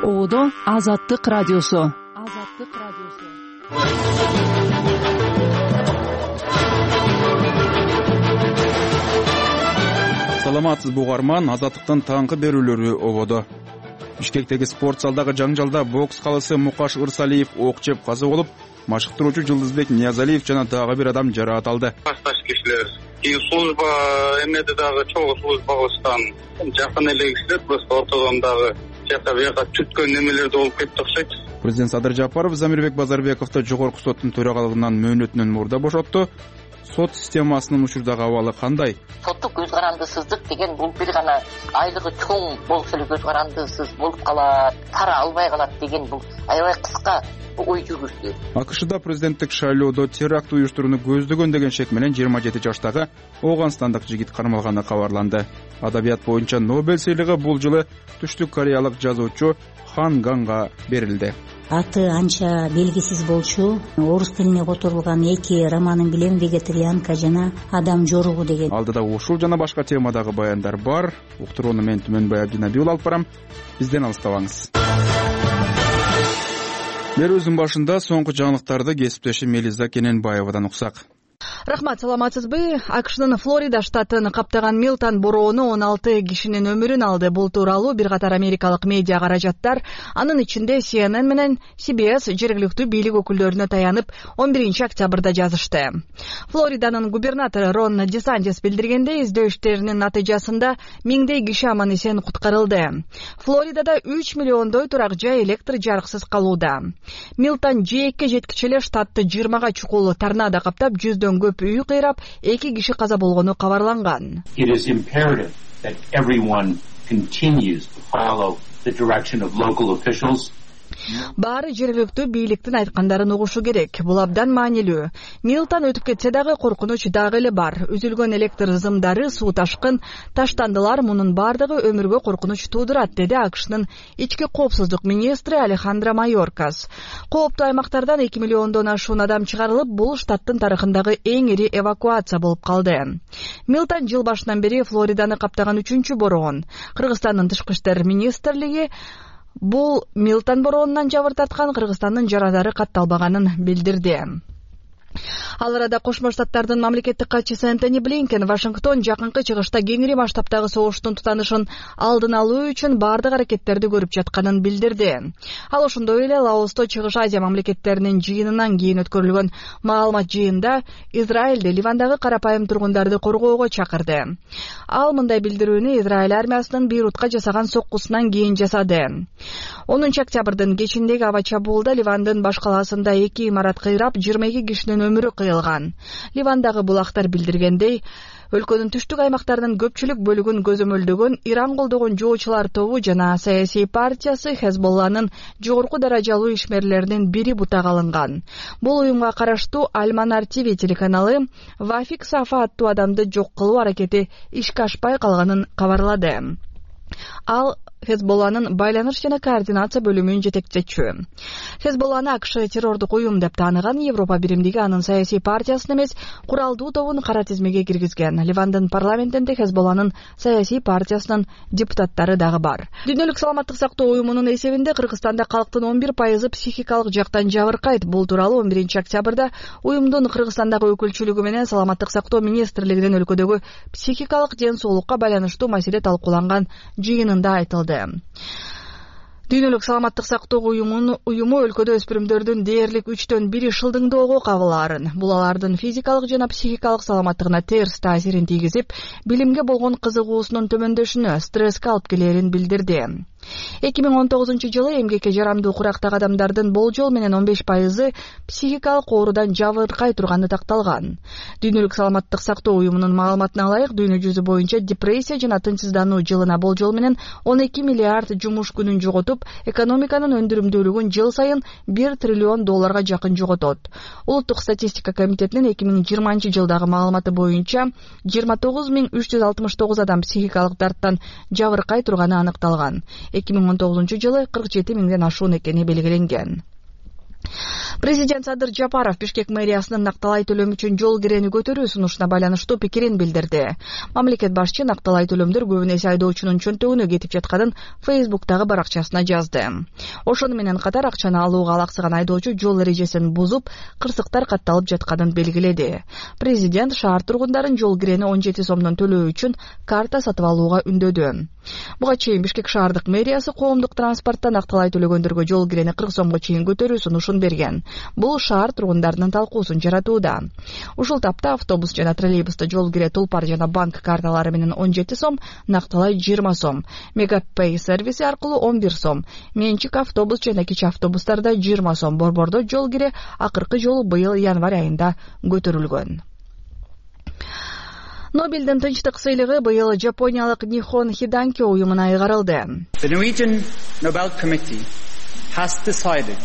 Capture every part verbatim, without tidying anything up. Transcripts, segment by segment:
Оодо Азаттык радиосу. Азаттык радиосу. Саламатсызбы угарман, Азаттыктын таңкы берүүлөрү ободо. Бишкектеги спорт залдагы жаңжалда бокс калысы Мукаш Ырсалиев ок жеп каза болуп, машыктыруучу Жылдызбек Ниязалиев жана дагы бир адам жараат алды. Башташ кишилер и служба эмеде дагы чогуу служба кылышкан жакын эле кишилер просто ортодон дагы жака бияка түткөн немелерде болуп кетти окшойт. Президент Садыр Жапаров Замирбек Базарбековду жогорку соттун төрагалыгынан мөөнөтүнөн мурда бошотту. Сот системасынын учурдагы абалы кандай? Соттук көз карандысыздык деген бул бир гана айлыгы чоң болсо эле көз карандысыз болуп калат, пара албай калат деген бул аябай кыска ой жүгүртүү. АКШда президенттик шайлоодо теракт уюштурууну көздөгөн деген шек менен жыйырма жети жаштагы Ооганстандык жигит кармалганы кабарланды. Адабият боюнча Нобель сыйлыгы бул жылы Түштүк Кореялык жазуучу Хан Ганга берилди. Аты анча белгисиз болчу. Орус тилине которулган эки романым билем, Вегетарианка жана Адам жоругу деген. Алдыда ушул жана башка темадагы баяндар бар. Уктурууну мен Түмөнбай Абдинабиул алып барам. Бизден алыстабаңыз. Берүүбүздүн башында соңку жаңылыктарды кесиптешим Мелиза Кененбаевадан уксак. Рахмат, саламатсызбы? АКШнын Флорида штатын каптаган Милтон бороону он алты кишинин өмүрүн алды. Бул тууралуу бир катар америкалык медиа каражаттар, анын ичинде Си Эн Эн менен Си Би Эс жергиликтүү бийлик өкүлдөрүнө таянып он биринчи октябрда жазышты. Флориданын губернатору Рон Де Сантис билдиргендей, издөө иштеринин натыйжасында миңдей киши аман эсен куткарылды. Флоридада үч миллиондой турак жай электр жарыксыз калууда. Милтон жээкке жеткиче эле штатты жыйырмага чукул торнадо каптап, жүздөн көп үй кыйрап, эки киши каза болгону кабарланган. It is imperative that everyone continues to follow the direction of local officials. Баары жергиликтүү бийликтин айткандарын угушу керек. Бул абдан маанилүү. Милтон өтүп кетсе дагы коркунуч дагы эле бар. Үзүлгөн электр зымдары, суу ташкын, таштандылар, мунун бардыгы өмүргө коркунуч туудурат, деди АКШнын ички коопсуздук министри Алехандро Майоркас. Кооптуу аймактардан эки миллиондон ашуун адам чыгарылып, бул штаттын тарыхындагы эң ири эвакуация болуп калды. Милтон жыл башынан бери Флориданы каптаган үчүнчү бороон. Кыргызстандын тышкы иштер министрлиги бул Милтон бороонунан жабыр тарткан Кыргызстандын жарадары катталбаганын билдирди. Ал арада Кошмо Штаттардын мамлекеттик катчысы Энтони Блинкен Вашингтон жакынкы чыгышта кеңири масштабтагы согуштун тутанышын алдын алуу үчүн бардык аракеттерди көрүп жатканын билдирди. Ал ошондой эле Лаосто Чыгыш Азия мамлекеттеринин жыйынынан кийин өткөрүлгөн маалымат жыйында Израилде Ливандагы карапайым тургундарды коргоого чакырды. Ал мындай билдирүүнү Израиль армиясынын Бейрутка жасаган соккусунан кийин жасады. онунчу октябрдын кечиндеги аба чабуулда Ливандын баш калаасында эки имарат кыйрап, жыйырма эки кишинин өмүрү кыйылган. Ливандагы булактар билдиргендей, өлкөнүн түштүк аймактарынын көпчүлүк бөлүгүн көзөмөлдөгөн Иран колдогон жоочулар тобу жана саясий партиясы Хезболланын жогорку даражалуу ишмерлеринин бири бутак алынган. Бул уюмга караштуу Аль-Манар Ти Ви телеканалы Вафик Сафа аттуу адамды жок кылуу аракети ишке ашпай калганын кабарлады. Ал Хезболланын байланыш жана координация бөлүмүнүн жетекчичи. Хезболланы АКШ террордук уюм деп тааныган Европа биримдиги анын саясий партиясын эмес, куралдуу тобун кара тизмеге киргизген. Ливандын парламентинде Хезболланын саясий партиясынын депутаттары дагы бар. Дүйнөлүк саламаттык сактоо уюмунун эсебинде Кыргызстанда калктын он бир пайызы психикалык жактан жабыркайт. Бул тууралуу он биринчи октябрда уюмдун Кыргызстандагы өкүлчүлүгү менен саламаттык сактоо министрлигинин өлкөдөгү психикалык ден соолукка байланыштуу маселе талкууланган жыйынында айтылды. Дүйнөлүк саламаттык сактоо уюмунун уюму өлкөдө өспүрүмдөрдүн дээрлик үчтөн бири шылдыңдоого кабылаарын, бул алардын физикалык жана психикалык саламаттыгына терс таасирин тийгизип, билимге болгон кызыгуусунун төмөндөшүнө, стресске алып келерин билдирди. эки миң он тогузунчу жылы эмгекке жарамдуу курактагы адамдардын болжол менен он беш пайызы психикалык оорудан жабыркай турганы такталган. Дүйнөлүк саламаттык сактоо уюмунун маалыматына ылайык, дүйнө жүзү боюнча депрессия жана тынчсыздануу жылына болжол менен он эки миллиард жумуш күнүн жоготуп, экономиканын өндүрүмдүүлүгүн жыл сайын бир триллион долларга жакын жоготот. Улуттук статистика комитетинин эки миң жыйырманчы жылдагы маалыматы боюнча жыйырма тогуз миң үч жүз алтымыш тогуз адам психикалык дарттан жабыркай турганы аныкталган. эки миң он тогузунчу жылы кырк жети миңден ашуун экени белгиленген. Президент Садыр Жапаров Бишкек мэриясынын накталай төлөм үчүн жол кирени көтөрүү сунушуна байланыштуу пикирин билдирди. Мамлекет башчы накталай төлөмдөр көбүн эсе айдоочунун чөнтөгүнө кетип жатканын Фейсбуктагы баракчасына жазды. Ошону менен катар акчаны алууга алаксыган айдоочу жол эрежесин бузуп, кырсыктар катталып жатканын белгиледи. Президент шаар тургундарын жол кирени он жети сомдон төлөө үчүн карта сатып алууга үндөдү. Буга чейин Бишкек шаардык мэриясы коомдук транспортто накталай төлөгөндөргө жол кирени кырк сомго чейин көтөрүү сунушун берген. Бул шаар тургундарынын талкуусун жаратууда. Ушул тапта автобус жана троллейбуста жол кире тулпар жана банк карталары менен он жети сом, накталай жыйырма сом, Мегапей сервиси аркылуу он бир сом, менчик автобус жана кичи автобустарда жыйырма сом, борбордо жол кире акыркы жолу быйыл январь айында көтөрүлгөн. Нобелдин тынчтык сыйлыгы быйыл Жапониялык Нихон Хиданкё уюмуна ыйгарылды. The Norwegian Nobel Committee has decided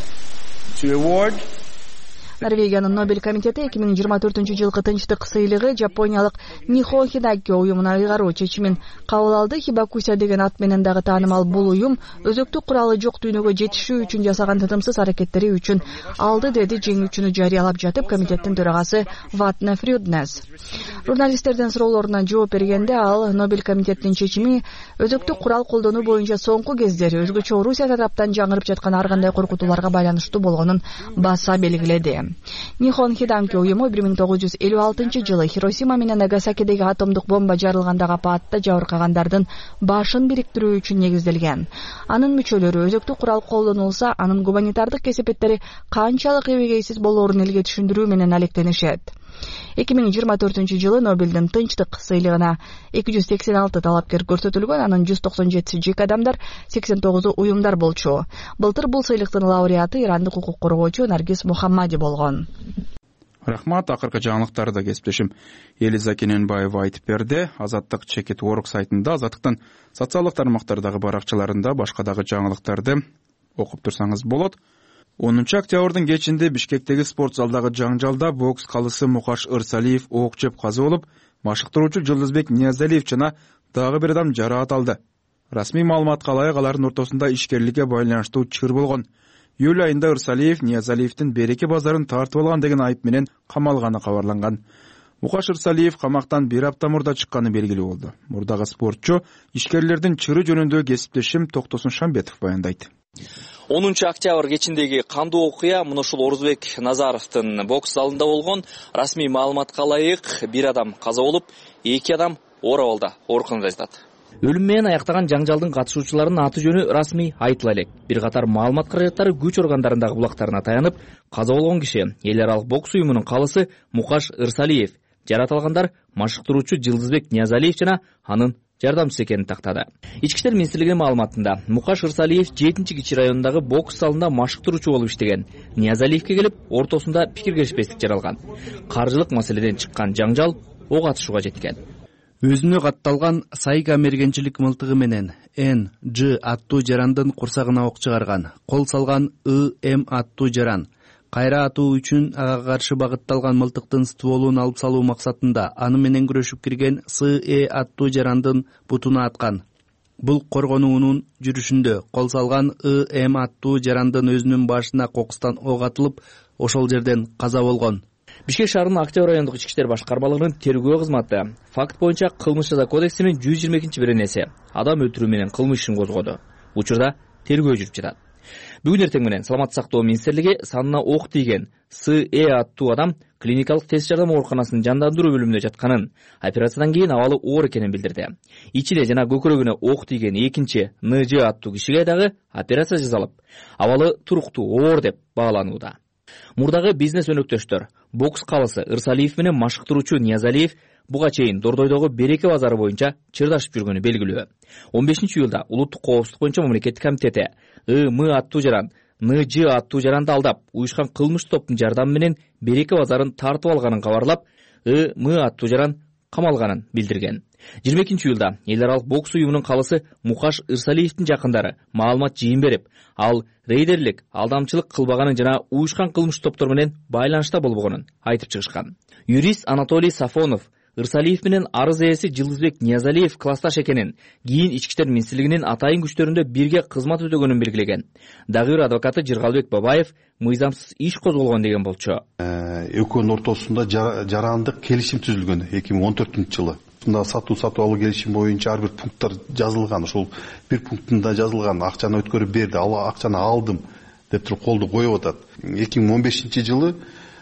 to award Норвегиянын Нобель комитети эки миң жыйырма төртүнчү жылкы тынчтык сыйлыгы Жапониялык Нихон Хиданкё уюмуна ыйгаруу чечимин кабыл алды. Хибакуся деген ат менен дагы таанымал бул уюм өзөктүк куралы жок дүйнөгө жетишүү үчүн жасаган тытымсыз аракеттери үчүн алды, деди жеңүүчүнү жарыялап жатып комитеттин төрагасы Ватне Фрюднес. Журналисттердин суроолоруна жооп бергенде ал Нобель комитетинин чечими өзөктүк курал колдонуу боюнча соңку кездери өзгөчө Орусия тараптан жаңырып жаткан ар кандай коркутууларга байланыштуу болгонун баса белгиледи. Нихон Хиданкё уюму бир миң тогуз жүз элүү алтынчы жылы Хиросима менен Нагасакидеги атомдук бомба жарылгандагы апатта жабыркагандардын башын бириктирүү үчүн негизделген. Анын мүчөлөрү өзөктүк курал колдонулса, анын гуманитардык кесепеттери канчалык эбегейсиз болоорун элге түшүндүрүү менен алектенишет. эки миң жыйырма төртүнчү жылы Нобелдин тынчтык сыйлыгына эки жүз сексен алты талапкер көрсөтүлгөн, анын жүз токсон жетиси жеке адамдар, сексен тогузу уюмдар болчу. Былтыр бул сыйлыктын лауреаты ирандык укук коргоочу Наргиз Мухаммади болгон. Рахмат, акыркы жаңылыктарды кесиптешим Элиза Кененбаева айтып берди. Азаттык чекит орг сайтында, Азаттыктын социалдык тармактардагы баракчаларында башка дагы жаңылыктарды окуп турсаңыз болот. онунчу октябрдын кечинде Бишкектеги спорт залдагы жаңжалда бокс калысы Мукаш Ырсалиев ок жеп каза болуп, машыктыруучу Жылдызбек Ниязалиев жана дагы бир адам жараат алды. Расмий маалыматка ылайык алардын ортосунда ишкерликке байланыштуу чыр болгон. Июль айында Ырсалиев Ниязалиевдин береке базарын тартып алган деген айып менен камалганы кабарланган. Мукаш Ырсалиев камактан бир апта мурда чыкканы белгилүү болду. Мурдагы спортчу ишкерлердин чыры жөнүндө кесиптешим Токтосун Шамбетов баяндайт. онунчу октябрь кечиндеги кандуу окуя мына ушул Орузбек Назаровдун бокс залында болгон. Расмий маалыматка ылайык бир адам каза болуп, эки адам оор абалда ооруканада жатат. Өлүм менен аяктаган жаңжалдын катышуучуларынын аты жөнү расмий айтыла элек. Бир катар маалымат каражаттары күч органдарындагы булактарына таянып, каза болгон киши эл аралык бокс уюмунун калысы Мукаш Ырсалиев, жараат алгандар машыктыруучу Жылдызбек Ниязалиев жана анын жардамчысы экенин тактады. Ички иштер министрлигинин маалыматында Мукаш Ырсалиев жетинчи кичи районундагы бокс залында машыктыруучу болуп иштеген. Ниязалиевке келип, ортосунда пикиргешпестик жаралган. Каржылык маселеден чыккан жаңжал ок атышууга жеткен. Өзүнө катталган Сайга мергенчилик мылтыгы менен Н Ж аттуу жарандын курсагына ок чыгарган. Кол салган И М аттуу жаран кайра атуу үчүн ага каршы багытталган мылтыктын стволун алып салуу максатында аны менен күрөшүп кирген С Э аттуу жарандын бутуна аткан. Бул коргонуунун жүрүшүндө кол салган И М аттуу жарандын өзүнүн башына кокустан ок атылып, ошол жерден каза болгон. Бишкек шаарынын Октябрь райондук ички иштер башкармалыгынын тергөө кызматы факт боюнча кылмыш жаза кодексинин жүз жыйырма экинчи беренеси адам өлтүрүү менен кылмыш ишин козгоду. Учурда тергөө жүрүп жатат. Бүгүн эртең менен Саламаттык сактоо министрлиги санына ок тийген С Э аттуу адам клиникалык тест жардам ооруканасынын жандандыруу бөлүмүндө жатканын, операциядан кийин абалы оор экенин билдирди. Ичине жана көкүрөгүнө ок тийген экинчи Н Ж аттуу кишиге дагы операция жасалып, абалы туруктуу оор деп бааланууда. Мурдагы бизнес өнөктөштөр бокс калысы Ырсалиев менен машыктыруучу Ниязалиев буга чейин Дордойдогу береке базары боюнча чырдашып жүргөнү белгилүү. он бешинчи июлда улуттук коопсуздук боюнча мамлекеттик комитети И М аттуу жаран, Н Ж аттуу жаранды алдап, уюшкан кылмыш топтун жардамы менен береке базарын тартып алганын кабарлап, И М аттуу жаран камалганын билдирген. жыйырма экинчи июлда эл аралык бокс уюмунун калысы Мукаш Ырсалиевдин жакындары маалымат жыйын берип, ал рейдерлик, алдамчылык кылбаганын жана уюшкан кылмыш топтор менен байланышта болбогонун айтып чыгышкан. Юрист Анатолий Сафонов Ырсалиев менен арыз ээси Жылдызбек Ниязалиев классташ экенин, кийин ички иштер министрлигинин атайын күчтөрүндө бирге кызмат өтөгөнүн белгилеген. Дагы бир адвокаты Жыргалбек Бабаев мыйзамсыз иш козголгон деген болчу. Экөөнүн ортосунда жарандык келишим түзүлгөн эки миң он төртүнчү жылы. Мында сатуу сатып алуу келишим боюнча ар бир пункттар жазылган. Ошол бир пунктунда жазылган акчаны өткөрүп берди, ал акчаны алдым деп туруп колду коюп атат. эки миң он бешинчи жылы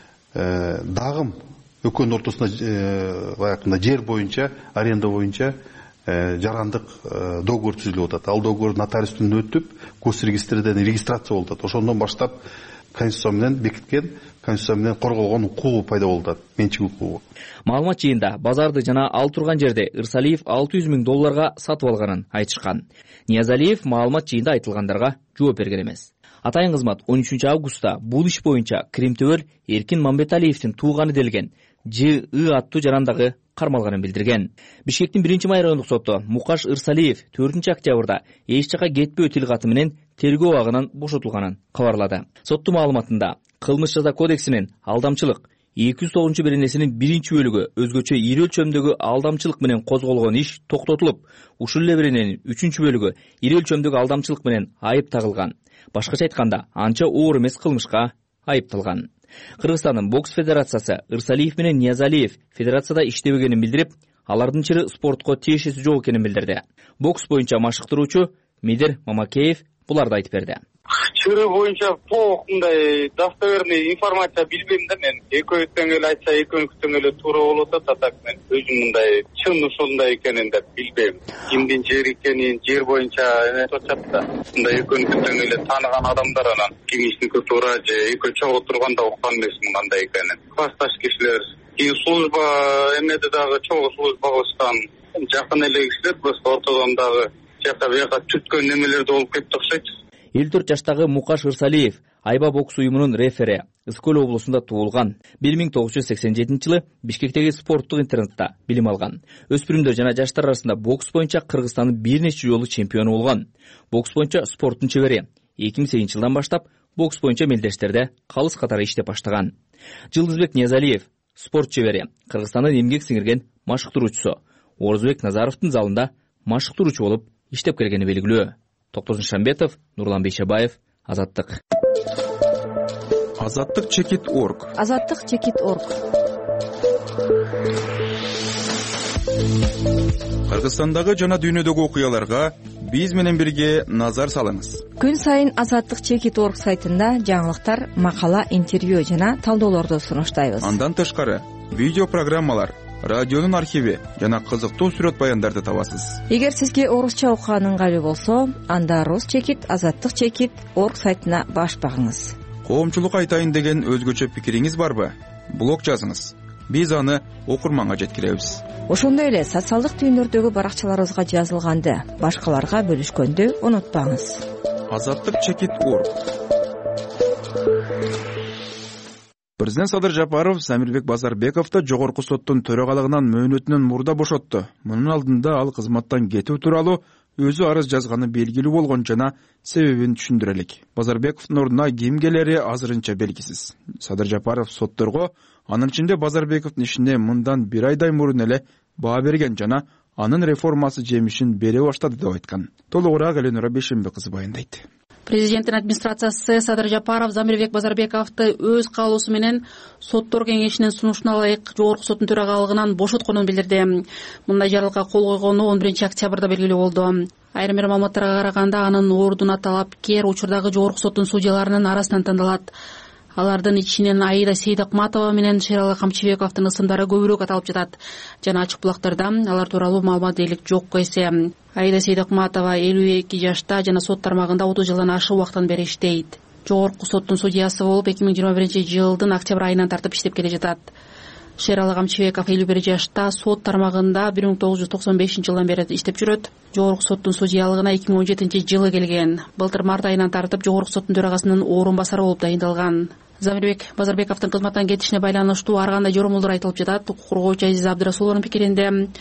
дагы экөөнүн ортосунда баягында жер боюнча, аренда боюнча жарандык договор түзүлүп атат. Ал договор нотариустан өтүп, госрегистрден регистрация болуп атат. Ошондон баштап Конституция менен бекиткен, Конституция менен корголгон укугу пайда болуп атат, менчик укугу. Маалымат жыйында базарды жана ал турган жерде Ырсалиев алты жүз миң долларга сатып алганын айтышкан. Ниязалиев маалымат жыйында айтылгандарга жооп берген эмес. Атайын кызмат он үчүнчү августта бул иш боюнча Кремтөбөл Эркин Мамбеталиевдин тууганы делген Ж И аттуу жарандагы кармалганын билдирген. Бишкектин биринчи май райондук соту Мукаш Ырсалиев төртүнчү октябрда эч жака кетпөө тил каты менен тергөө абагынан бошотулганын кабарлады. Соттун маалыматында Кылмыш жаза кодексинин алдамчылык эки жүз тогузунчу беренесинин биринчи бөлүгү өзгөчө ири өлчөмдөгү алдамчылык менен козголгон иш токтотулуп, ушул эле берененин үчүнчү бөлүгү ири өлчөмдөгү алдамчылык менен айып тагылган. Башкача айтканда, анча оор эмес кылмышка айыпталган. Кыргызстандын бокс федерациясы Ырсалиев менен Ниязалиев федерацияда иштебегенин билдирип, алардын чыры спортко тиешеси жок экенин билдирди. Бокс боюнча машыктыруучу Медер Мамакеев буларды айтып берди. Чыры боюнча толук мындай достоверный информация билбейм да мен. Экөөтөн эле айтса экөөнүктөн эле туура болот да, так мен өзүм мындай чын ушундай экенин деп билбейм. Кимдин жери экенин, жер боюнча эме тотчап да. Мындай экөөнүктөн эле тааныган адамдар анан кеңештин туура же экөө чогуу турганда уккан эмесмин кандай экенин. Классташ кишилер, кийин служба эмеде дагы чогуу служба кылышкан жакын эле кишилер, просто ортодон дагы жака бияка түткөн немелерде болуп кетти окшойт. элүү төрт жаштагы Мукаш Ырсалиев Айба бокс уюмунун рефери, Ыскөл облусунда туулган. бир миң тогуз жүз сексен жетинчи жылы Бишкектеги спорттук интернатта билим алган. Өспүрүмдөр жана жаштар арасында бокс боюнча Кыргызстандын бир нече жолу чемпиону болгон. Бокс боюнча спорттун чебери. эки миң сегизинчи жылдан баштап бокс боюнча мелдештерде калыс катары иштеп баштаган. Жылдызбек Ниязалиев спорт чебери, Кыргызстандын эмгек сиңирген машыктыруучусу. Орозбек Назаровдун залында машыктыруучу болуп иштеп келгени белгилүү. Токтозун Шамбетов, Нурлан Бейшебаев, Азаттык. Азаттык чекит точка орг. Азаттык чекит точка орг. Кыргызстандагы жана дүйнөдөгү окуяларга биз менен бирге назар салыңыз. Күн сайын Азаттык чекит точка орг сайтында жаңылыктар, макала, интервью жана талдоолорду сунуштайбыз. Андан тышкары видео программалар, радионун архиви жана кызыктуу сүрөт баяндарды табасыз. Эгер сизге орусча окуган ыңгайлуу болсо, анда Рус чекит, Азаттык чекит точка орг сайтына баш багыңыз. Коомчулук айтайын деген өзгөчө пикириңиз барбы? Блог жазыңыз. Биз аны окурманга жеткиребиз. Ошондой эле социалдык түйүндөрдөгү баракчаларыбызга жазылганды башкаларга бөлүшкөндү унутпаңыз. Азаттык чекит точка орг. Президент Садыр Жапаров Самирбек Базарбековду жогорку соттун төрагалыгынан мөөнөтүнөн мурда бошотту. Мунун алдында ал кызматтан кетүү тууралуу өзү арыз жазганы белгилүү болгон жана себебин түшүндүрө элек. Базарбековдун ордуна ким келери азырынча белгисиз. Садыр Жапаров сотторго анын ичинде Базарбековдун ишине мындан бир айдай мурун эле баа берген жана анын реформасы жемишин бере баштады деп айткан. Толугураак Эленора Бейшембек кызы баяндайт. Президенттин администрациясы Садыр Жапаров Замирбек Базарбековду өз каалоосу менен соттор кеңешинин сунушуна ылайык жогорку соттун төрагалыгынан бошотконун билдирди. Мындай жарлыкка кол койгону он биринчи октябрда белгилүү болду. Айрым бир маалыматтарга караганда анын ордуна талапкер учурдагы жогорку соттун судьяларынын арасынан тандалат. Алардын ичинен Аида Сейдакматова менен Шералы Камчыбековдун ысымдары көбүрөөк аталып жатат. Жана ачык булактарда алар тууралуу маалымат дээрлик жок эсе. Аида Сейдакматова элүү эки жашта жана сот тармагында отуз жылдан ашык убакыттан бери иштейт. Жогорку соттун судьясы болуп эки миң жыйырма биринчи жылдын октябрь айынан тартып иштеп келе жатат. Шералы Камчыбеков элүү бир жашта сот тармагында бир миң тогуз жүз токсон бешинчи жылдан бери иштеп жүрөт. Жогорку соттун судьялыгына эки миң он жетинчи жылы келген. Былтыр март айынан тартып жогорку соттун төрагасынын орун басары болуп дайындалган. Замирбек Базарбековдун кызматтан кетишине байланыштуу ар кандай жоромолдор айтылып жатат. Укук коргоочу Азиза Абдырасулованын пикиринде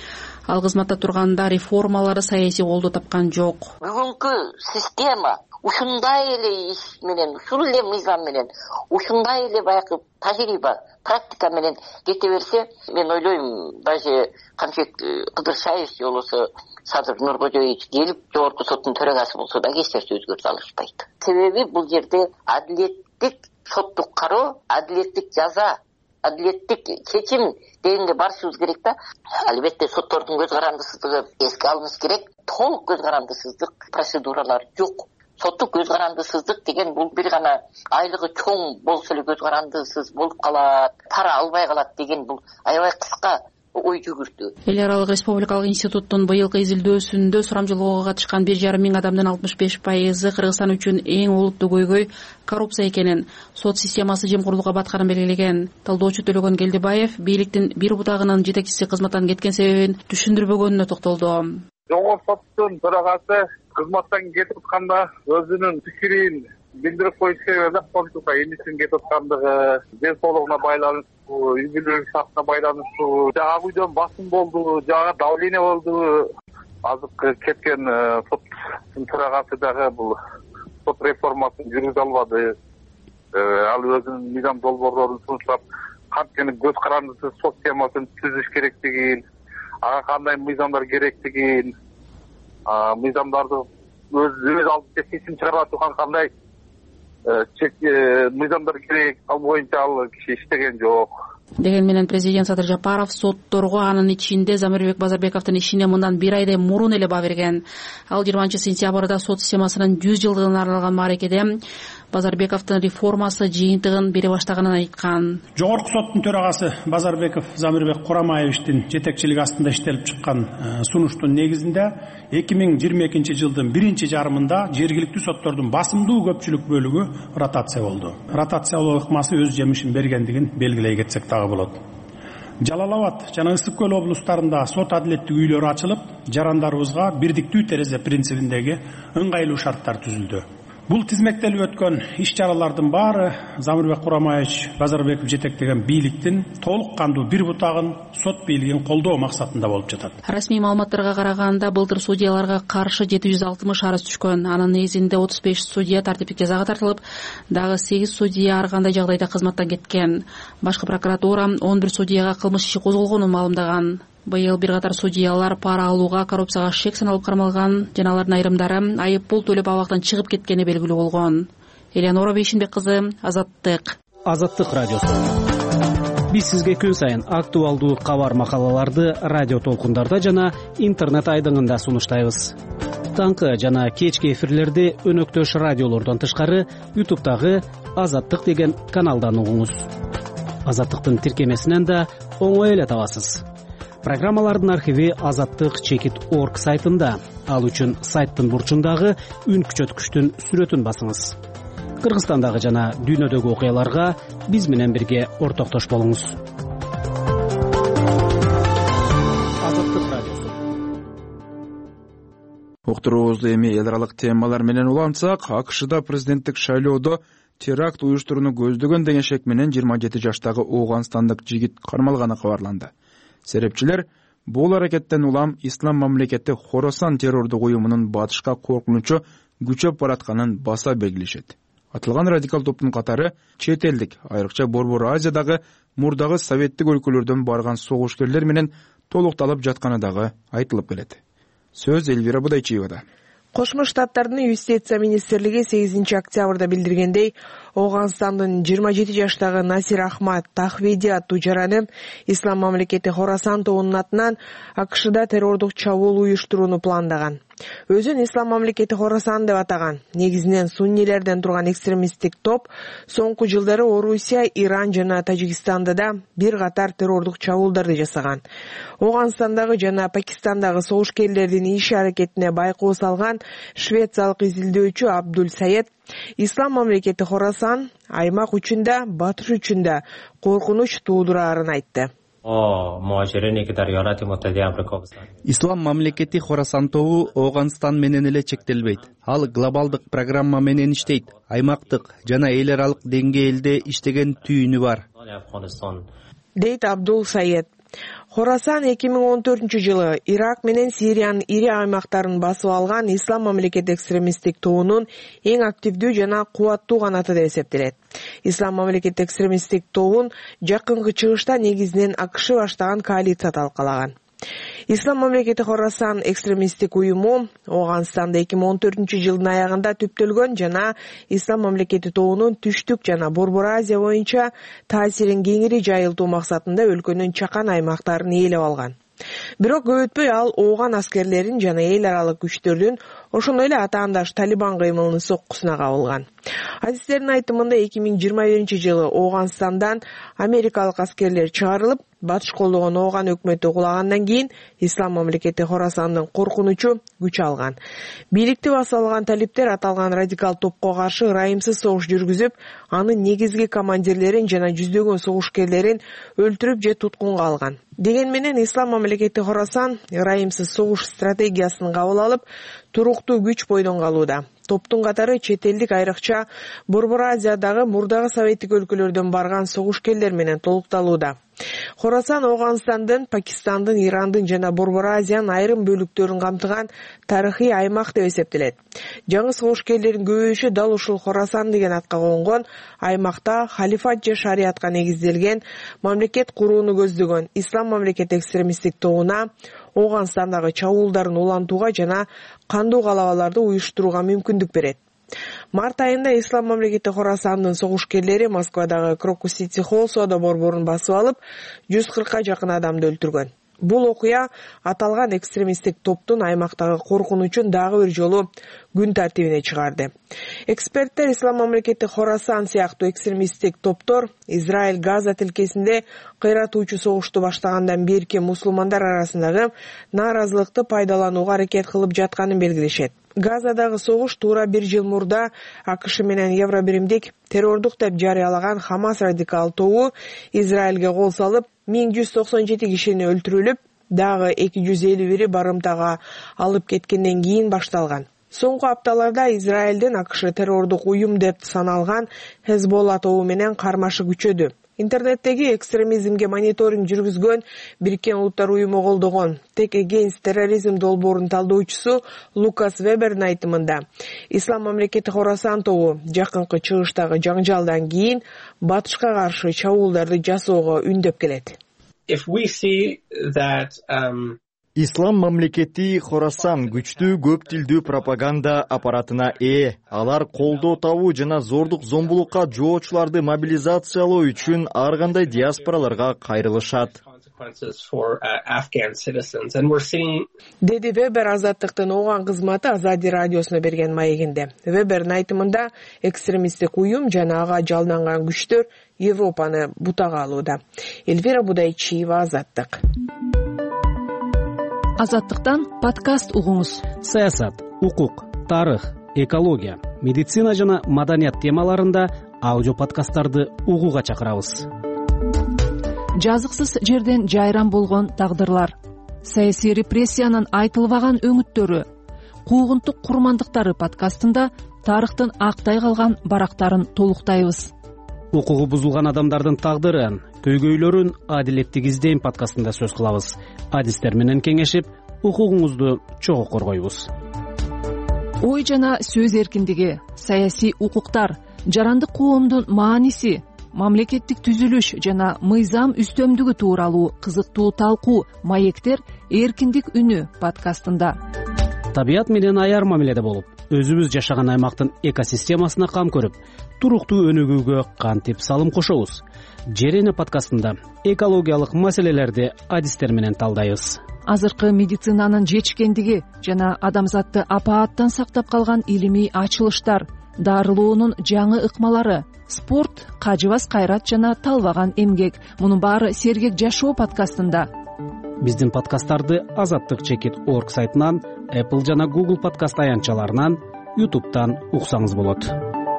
ал кызматта турганда реформалары саясий колдоо тапкан жок. Бүгүнкү система ушундай эле иш менен, ушул эле мыйзам менен, ушундай эле баягы тажрыйба, практика менен кете берсе, мен ойлойм, даже Камшек Кыдыршаев же болбосо Садыр Нуркожоевич келип жогорку соттун төрагасы болсо да эч нерсе өзгөртө алышпайт. Себеби бул жерде адилеттик соттук кароо, адилеттик жаза, адилеттик чечим дегенге барышыбыз керек да. Албетте соттордун көз карандысыздыгы эске алыныш керек. Толук көз карандысыздык процедуралар жок. Соттук көз карандысыздык деген бул бир гана айлыгы чоң болсо эле көз карандысыз болуп калат, пара албай калат деген бул аябай кыска ой жүгүртүү. Эл аралык республикалык институттун быйылкы изилдөөсүндө сурамжылоого катышкан бир жарым миң адамдын алтымыш беш пайызы Кыргызстан үчүн эң олуттуу көйгөй коррупция экенин, сот системасы жемкорлукка батканын белгилеген. Талдоочу Төлөгөн Келдибаев бийликтин бир бутагынын жетекчиси кызматтан кеткен себебин түшүндүрбөгөнүнө токтолду. Жогорку соттун төрагасы кызматтан кетип атканда өзүнүн пикирин билдирип коюш керек эле, консулга эмнесин кетип аткандыгы, ден соолугуна байланыштуу, үй бүлөлүк шартына байланыштуу, жагы үйдөн басым болду, жагы давление болду. Азыркы кеткен соттун төрагасы дагы бул сот реформасын жүргүзө албады. Ал өзүнүн мыйзам долбоорлорун сунуштап, кантип көз карандысыз сот системасын түзүш керектигин, ага кандай мыйзамдар керектигин, мыйзамдарды өз өз алдынча чечим чыгарып турган кандай мыйзамдар керек, ал боюнча ал киши иштеген жок. Деген менен президент Садыр Жапаров сотторго анын ичинде Замирбек Базарбековдун ишине мындан бир айдай мурун эле баа берген. Ал жыйырманчы сентябрда сот системасынын жүз жылдыгына арналган мааракеде Базарбековдун реформасы жыйынтыгын бере баштаганын айткан. Жогорку соттун төрагасы Базарбеков Замирбек Курамаевичтин жетекчилиги астында иштелип чыккан сунуштун негизинде эки миң жыйырма экинчи жылдын биринчи жарымында жергиликтүү соттордун басымдуу көпчүлүк бөлүгү ротация болду. Ротациялоо ыкмасы өз жемишин бергендигин белгилей кетсек дагы болот. Жалал Абад жана Ысык көл облустарында сот адилеттик үйлөрү ачылып, жарандарыбызга бирдиктүү терезе принцибиндеги ыңгайлуу шарттар түзүлдү. Бул тизмектелип өткөн иш-чаралардын баары Замирбек Курамаевич Базарбеков жетектеген бийликтин толук кандуу бир бутагын сот бийлигин колдоо максатында болуп жатат. Расмий маалыматтарга караганда былтыр судьяларга каршы жети жүз алтымыш арыз түшкөн. Анын негизинде отуз беш судья тартиптик жазага тартылып, дагы сегиз судья ар кандай жагдайда кызматтан кеткен. Башкы прокуратура он бир судьяга кылмыш иши козголгонун маалымдаган. Быйыл бир катар судьялар пара алууга, коррупцияга шек саналып кармалган, жана алардын айрымдары айып пул төлөп абактан чыгып кеткени белгилүү болгон. Элеонора Бейшинбек кызы, Азаттык. Азаттык радиосу. Биз сизге күн сайын актуалдуу кабар макалаларды радио толкундарда жана интернет айдыңында сунуштайбыз. Таңкы жана кечки эфирлерди өнөктөш радиолордон тышкары ютубтагы Азаттык деген каналдан угуңуз. Азаттыктын тиркемесинен да оңой эле табасыз. Программалардын архиви азаттык чекит точка орг сайтында. Ал үчүн сайттын бурчундагы үн күчөткүчтүн сүрөтүн басыңыз. Кыргызстандагы жана дүйнөдөгү окуяларга биз менен бирге ортоктош болуңуз. Азаттык радиосу. Уктуруубузду эми эл аралык темалар менен улантсак, АКШда президенттик шайлоодо теракт уюштурууну көздөгөн деген шек менен жыйырма жети жаштагы Ооганстандык жигит кармалганы кабарланды. Серепчилер бул аракеттен улам Ислам мамлекети Хорасан террордук уюмунун батышка коркунучу күчөп баратканын баса белгилешет. Атылган радикал топтун катары чет элдик, айрыкча Борбор Азиядагы мурдагы советтик өлкөлөрдөн барган согушкерлер менен толукталып жатканы дагы айтылып келет. Сөз Элвира Будайчиевада. Кошмо Штаттардын юстиция министрлиги сегизинчи октябрда билдиргендей, Ооганстандын жыйырма жети жаштагы Насир Ахмад Тахвиди аттуу жараны Ислам мамлекети Хорасан тобунун атынан АКШда террордук чабуул уюштурууну пландаган. Өзүн Ислам мамлекети Хорасан деп атаган. Негизинен суннилерден турган экстремисттик топ соңку жылдары Орусия, Иран жана Тажикстанда да бир катар террордук чабуулдарды жасаган. Ооганстандагы жана Пакистандагы согушкерлердин иш аракетине байкоо салган швециялык изилдөөчү Абдул Саед Ислам мамлекети Хорасан аймак үчүн да, батыш үчүн да коркунуч туудураарын айтты. Ислам мамлекети Хорасан тобу Ооганстан менен эле чектелбейт. Ал глобалдык программа менен иштейт. Аймактык жана эл аралык деңгээлде иштеген түйүнү бар. Дейт Абдул Саед. Хорасан эки миң он төртүнчү жылы Ирак менен Сириянын ири аймактарын басып алган Ислам мамлекети экстремисттик тобунун эң активдүү жана кубаттуу канаты деп эсептелет. Ислам мамлекети экстремисттик тобун жакынкы чыгышта негизинен АКШ баштаган коалиция талкалаган. Ислам мамлекети Хорасан экстремисттик уюму Ооганстанда эки миң он төртүнчү жылдын аягында түптөлгөн жана Ислам мамлекети тобунун түштүк жана Борбор Азия боюнча таасирин кеңири жайылтуу максатында өлкөнүн чакан аймактарын ээлеп алган. Бирок көп өтпөй ал Ооган аскерлерин жана эл аралык күчтөрдүн, ошондой эле атаандаш Талибан кыймылынын соккусуна кабылган. Адистердин айтымында эки миң жыйырма биринчи жылы Ооганстандан америкалык аскерлер чыгарылып, батыш колдогон Ооган өкмөтү кулагандан кийин Ислам мамлекети Хорасандын коркунучу күч алган. Бийликти басып алган талиптер аталган радикал топко каршы ырайымсыз согуш жүргүзүп, анын негизги командирлерин жана жүздөгөн согушкерлерин өлтүрүп же туткунга алган. Деген менен Ислам мамлекети Хорасан ырайымсыз согуш стратегиясын кабыл алып, туруктуу күч бойдон калууда. Топтун катары чет элдик, айрыкча Борбор Азиядагы мурдагы советтик өлкөлөрдөн барган согушкерлер менен толукталууда. Хорасан Ооганстандын, Пакистандын, Ирандын жана Борбор Азиянын айрым бөлүктөрүн камтыган тарыхый аймак деп эсептелет. Жаңы согушкерлердин көбүнчөсү дал ушул Хорасан деген атка конгон аймакта халифат же шариатка негизделген мамлекет курууну көздөгөн Ислам мамлекети экстремисттик тобуна Ооганстандагы чабуулдарын улантууга жана кандуу калабаларды уюштурууга мүмкүндүк берет. Март айында Ислам мамлекети Хорасандын согушкерлери Москвадагы Крокус Сити Холл соода борборун басып алып, жүз кыркка жакын адамды өлтүргөн. Бул окуя аталган экстремисттик топтун аймактагы коркунучун дагы бир жолу күн тартибине чыгарды. Эксперттер Ислам мамлекети Хорасан сыяктуу экстремисттик топтор Израиль Газа тилкесинде кыйратуучу согушту баштагандан берки мусулмандар арасындагы нааразылыкты пайдаланууга аракет кылып жатканын белгилешет. Газадагы согуш туура бир жыл мурда АКШ менен Евробиримдик террордук деп жарыялаган Хамас радикал тобу Израилге кол салып, миң жүз токсон жети кишини өлтүрүлүп, дагы эки жүз элүү бири барымтага алып кеткенден кийин башталган. Соңку апталарда Израилдин АКШ террордук уюм деп саналган Хезболла тобу менен кармашы күчөдү. Интернеттеги экстремизмге мониторинг жүргүзгөн Бириккен Улуттар уюму колдогон Tech Against Terrorism долбоорунун талдоочусу Лукас Вебердин айтымында, Ислам мамлекети Хорасан тобу жакынкы чыгыштагы жаңжалдан кийин батышка каршы чабуулдарды жасоого үндөп келет. If we see that um Ислам мамлекети Хорасан күчтүү көп тилдүү пропаганда аппаратына ээ. Алар колдоо табуу жана зордук зомбулукка жоочуларды мобилизациялоо үчүн ар кандай диаспораларга кайрылышат. Деди Вебер Азаттыктын Ооган кызматы Азади радиосуна берген маегинде. Вебердин айтымында экстремисттик уюм жана ага жалданган күчтөр Европаны бутага алууда. Эльвира Будайчиева, Азаттык. Азаттыктан подкаст угуңуз. Саясат, укук, тарых, экология, медицина жана маданият темаларында аудио подкасттарды угууга чакырабыз. Жазыксыз жерден жайран болгон тагдырлар, саясий репрессиянын айтылбаган өңүттөрү, куугунтук курмандыктары подкастында тарыхтын актай калган барактарын толуктайбыз. Укугу бузулган адамдардын тагдырын, көйгөйлөрүн адилеттик издейм подкастында сөз кылабыз. Адистер менен кеңешип, укугуңузду чогуу коргойбуз. Ой жана сөз эркиндиги, саясий укуктар, жарандык коомдун мааниси, мамлекеттик түзүлүш жана мыйзам үстөмдүгү тууралуу кызыктуу талкуу маектер эркиндик үнү подкастында. Табият менен аяр мамиледе болуп, өзүбүз жашаган аймактын экосистемасына кам көрүп, туруктуу өнүгүүгө кантип салым кошобуз? Жер эне подкастында экологиялык маселелерди адистер менен талдайбыз. Азыркы медицинанын жетишкендиги жана адамзатты апааттан сактап калган илимий ачылыштар, дарылоонун жаңы ыкмалары, спорт, кажыбас кайрат жана талбаган эмгек. Мунун баары Сергек жашоо подкастында. Биздин подкасттарды азаттык чекит точка орг сайтынан, Apple жана Google подкаст аянтчаларынан, YouTube'тан уксаңыз болот.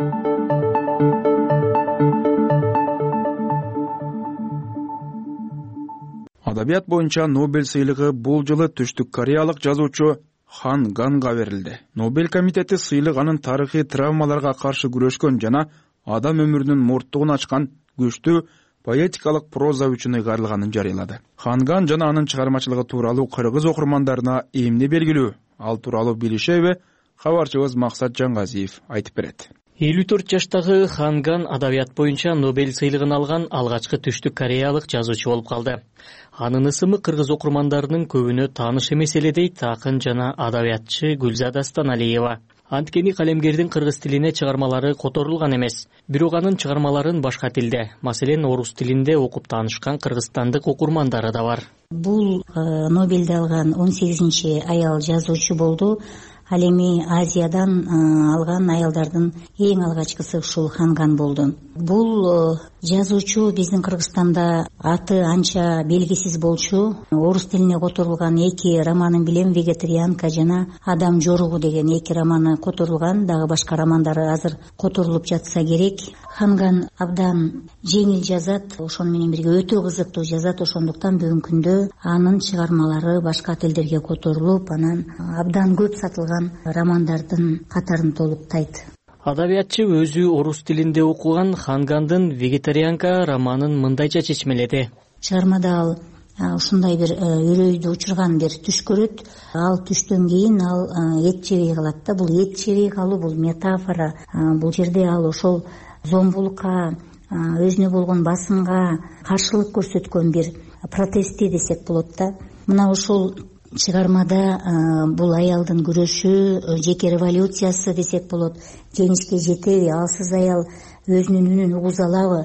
Адабият боюнча Нобель сыйлыгы бул жылы түштүк кореялык жазуучу Хан Ганга берилди. Нобель комитети сыйлык анын тарыхый травмаларга каршы күрөшкөн жана адам өмүрүнүн морттугун ачкан күчтүү поэтикалык проза үчүн ыйгарылганын жарыялады. Ханган жана анын чыгармачылыгы тууралуу кыргыз окурмандарына эмне белгилүү? Ал тууралуу билишеби? Кабарчыбыз Максат Жаңгазиев айтып берет. элүү төрт жаштагы Ханган адабият боюнча Нобель сыйлыгын алган алгачкы түштүк кореялык жазуучу болуп калды. Анын ысымы кыргыз окурмандарынын көбүнө тааныш эмес эле дейт акын жана адабиятчы Гүлзада Станалиева. Анткени калемгердин кыргыз тилине чыгармалары которулган эмес. Бирок анын чыгармаларын башка тилде, маселен орус тилинде окуп таанышкан кыргызстандык окурмандары да бар. Бул Нобелди алган он сегизинчи аял жазуучу болду. Ал эми Азиядан алган аялдардын эң алгачкысы ушул Ханган болду. Бул жазуучу биздин Кыргызстанда аты анча белгисиз болчу. Орус тилине которулган эки романын билем «Вегетарианка» жана «Адам жоругу» деген эки романы которулган, дагы башка романдары азыр которулуп жатса керек. Ханган абдан жеңил жазат, ошону менен бирге өтө кызыктуу жазат, ошондуктан бүгүнкү күндө анын чыгармалары башка тилдерге которулуп, анан абдан көп сатылган романдардын катарын толуктайт. Адабиятчы өзү орус тилинде окуган Хангандын «Вегетарианка» романын мындайча чечмеледи. Чыгармада ал ушундай бир үрөйдү учурган бир түш көрөт. Ал түштөн кийин ал эт жебей калат да. Бул эт жебей калуу бул метафора. Бул жерде ал ошол зомбулукка, өзүнө болгон басымга каршылык көрсөткөн бир протести десек болот да. Мына ошол чыгармада бул аялдын күрөшү, жеке революциясы десек болот, жеңишке жетеби, алсыз аял өзүнүн үнүн угуза алабы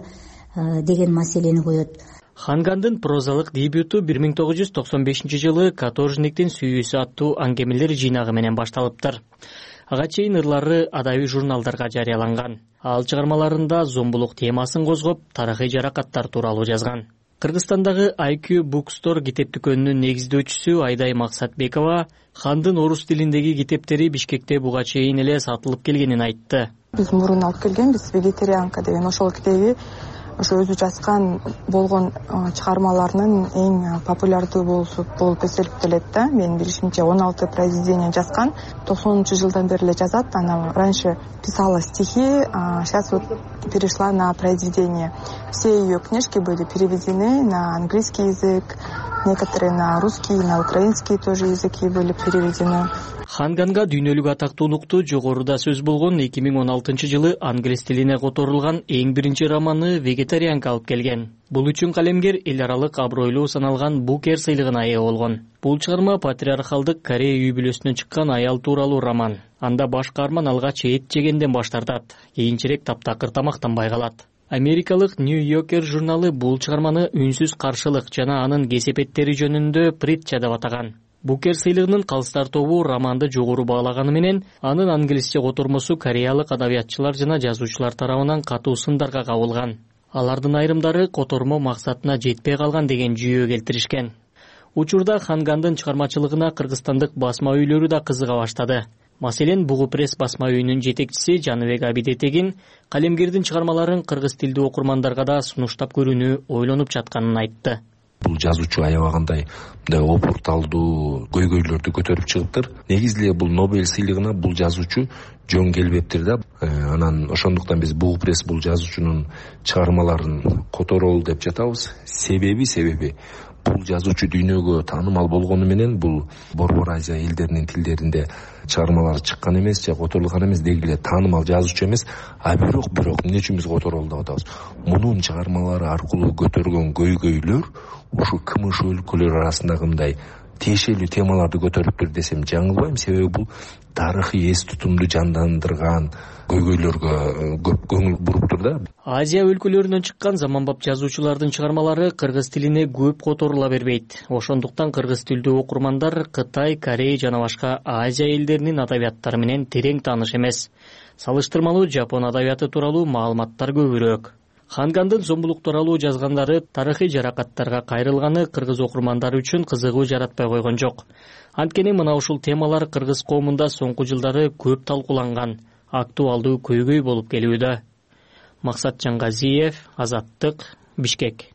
деген маселени коет. Хангандын прозалык дебюту бир миң тогуз жүз токсон бешинчи жылы «Каторжниктин сүйүүсү» аттуу аңгемелер жыйнагы менен башталыптыр. Ага чейин ырлары адабий журналдарга жарыяланган. Ал чыгармаларында зомбулук темасын козгоп, тарыхый жаракаттар тууралуу жазган. Кыргызстандагы ай кью Bookstore китеп дүкөнүнүн негиздөөчүсү Айдай Максатбекова Хандын орус тилиндеги китептери Бишкекте буга чейин эле сатылып келгенин айтты. Биз мурун алып келгенбиз «Вегетарианка» деген ошол китеби ошо өзү жазган болгон чыгармаларынын эң популярдуу болуп эсептелет элет да. Менин билишимче он алты произведение жазган. токсонунчу жылдан бери эле жазат. Она раньше писала стихи, а сейчас вот перешла на произведение. Все ее книжки были переведены на английский язык, некоторые на русский, на украинский тоже языки были переведены. Ханганга дүйнөлүк атактуулукту жогоруда сөз болгон эки миң он алтынчы жылы англис тилине которулган эң биринчи романы «Вегетарианка» алып келген. Бул үчүн калемгер эл аралык абройлуу саналган Букер сыйлыгына ээ болгон. Бул чыгарма патриархалдык Корея үй бүлөсүнөн чыккан аял тууралуу роман. Анда баш каарман алгач эт жегенден баш тартат, кийинчерээк таптакыр тамактанбай калат. Америкалык New Yorker журналы бул чыгарманы үнсүз каршылык жана анын кесепеттери жөнүндө притча деп атаган. Букер сыйлыгынын калыстар тобу романды жогору баалаганы менен, анын англисче котормосу кореялык адабиятчылар жана жазуучулар тарабынан катуу сындарга кабылган. Алардын айрымдары котормо максатына жетпей калган деген жүйө келтиришкен. Учурда Хангандын чыгармачылыгына кыргызстандык басма үйлөрү да кызыга баштады. Маселен, Бугу пресс басма үйүнүн жетекчиси Жаныбек Абидетегин калемгердин чыгармаларын кыргыз тилдүү окурмандарга да сунуштап көрүүнү ойлонуп жатканын айтты. Бул жазуучу аябагандай мындай опурталдуу көйгөйлөрдү көтөрүп чыгыптыр. Негизи эле бул Нобель сыйлыгына бул жазуучу жөн келбептир да. Анан ошондуктан биз Бугу пресс бул жазуучунун чыгармаларын которолу деп жатабыз. Себеби себеби бул жазуучу дүйнөгө таанымал болгону менен бул Борбор Азия элдеринин тилдеринде чыгармалары чыккан эмес же которулган эмес, деги эле таанымал жазуучу эмес. А бирок бирок эмне үчүн биз которолу деп атабыз? Мунун чыгармалары аркылуу көтөргөн көйгөйлөр ушу кмш өлкөлөр арасындагы мындай тиешелүү темаларды көтөрүптүр десем жаңылбайм. Себеби бул тарыхый эс тутумду жандандырган көйгөйлөргө көп көңүл буруптур да. Азия өлкөлөрүнөн чыккан заманбап жазуучулардын чыгармалары кыргыз тилине көп которула бербейт. Ошондуктан кыргыз тилдүү окурмандар Кытай, Корея жана башка Азия элдеринин адабияттары менен терең тааныш эмес. Салыштырмалуу жапон адабияты тууралуу маалыматтар көбүрөөк. Хангандын зомбулук тууралуу жазгандары тарыхый жаракаттарга кайрылганы кыргыз окурмандары үчүн кызыгуу жаратпай койгон жок. Анткени мына ушул темалар кыргыз коомунда соңку жылдары көп талкууланган, актуалдуу көйгөй болуп келүүдө. Максат Жаңгазиев, Азаттык, Бишкек.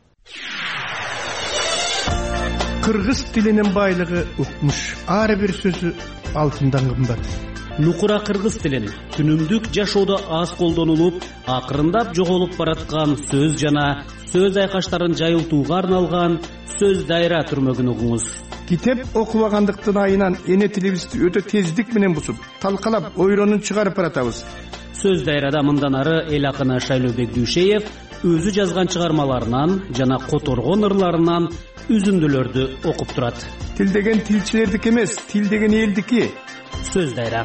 Кыргыз тилинин байлыгы укмуш, ар бир сөзү алтындан кымбат. нукура кыргыз тилин күнүмдүк жашоодо аз колдонулуп, акырындап жоголуп бараткан сөз жана сөз айкаштарын жайылтууга арналган сөз дайра түрмөгүн угуңуз. Китеп окубагандыктын айынан эне тилибизди өтө тездик менен бусуп, талкалап, ойронун чыгарып баратабыз. Сөз дайрада мындан ары эл акыны Шайлообек Дүйшеев өзү жазган чыгармаларынан жана которгон ырларынан үзүндүлөрдү окуп турат. Тил деген тилчилердики эмес, тил деген элдики. Сөз дайра.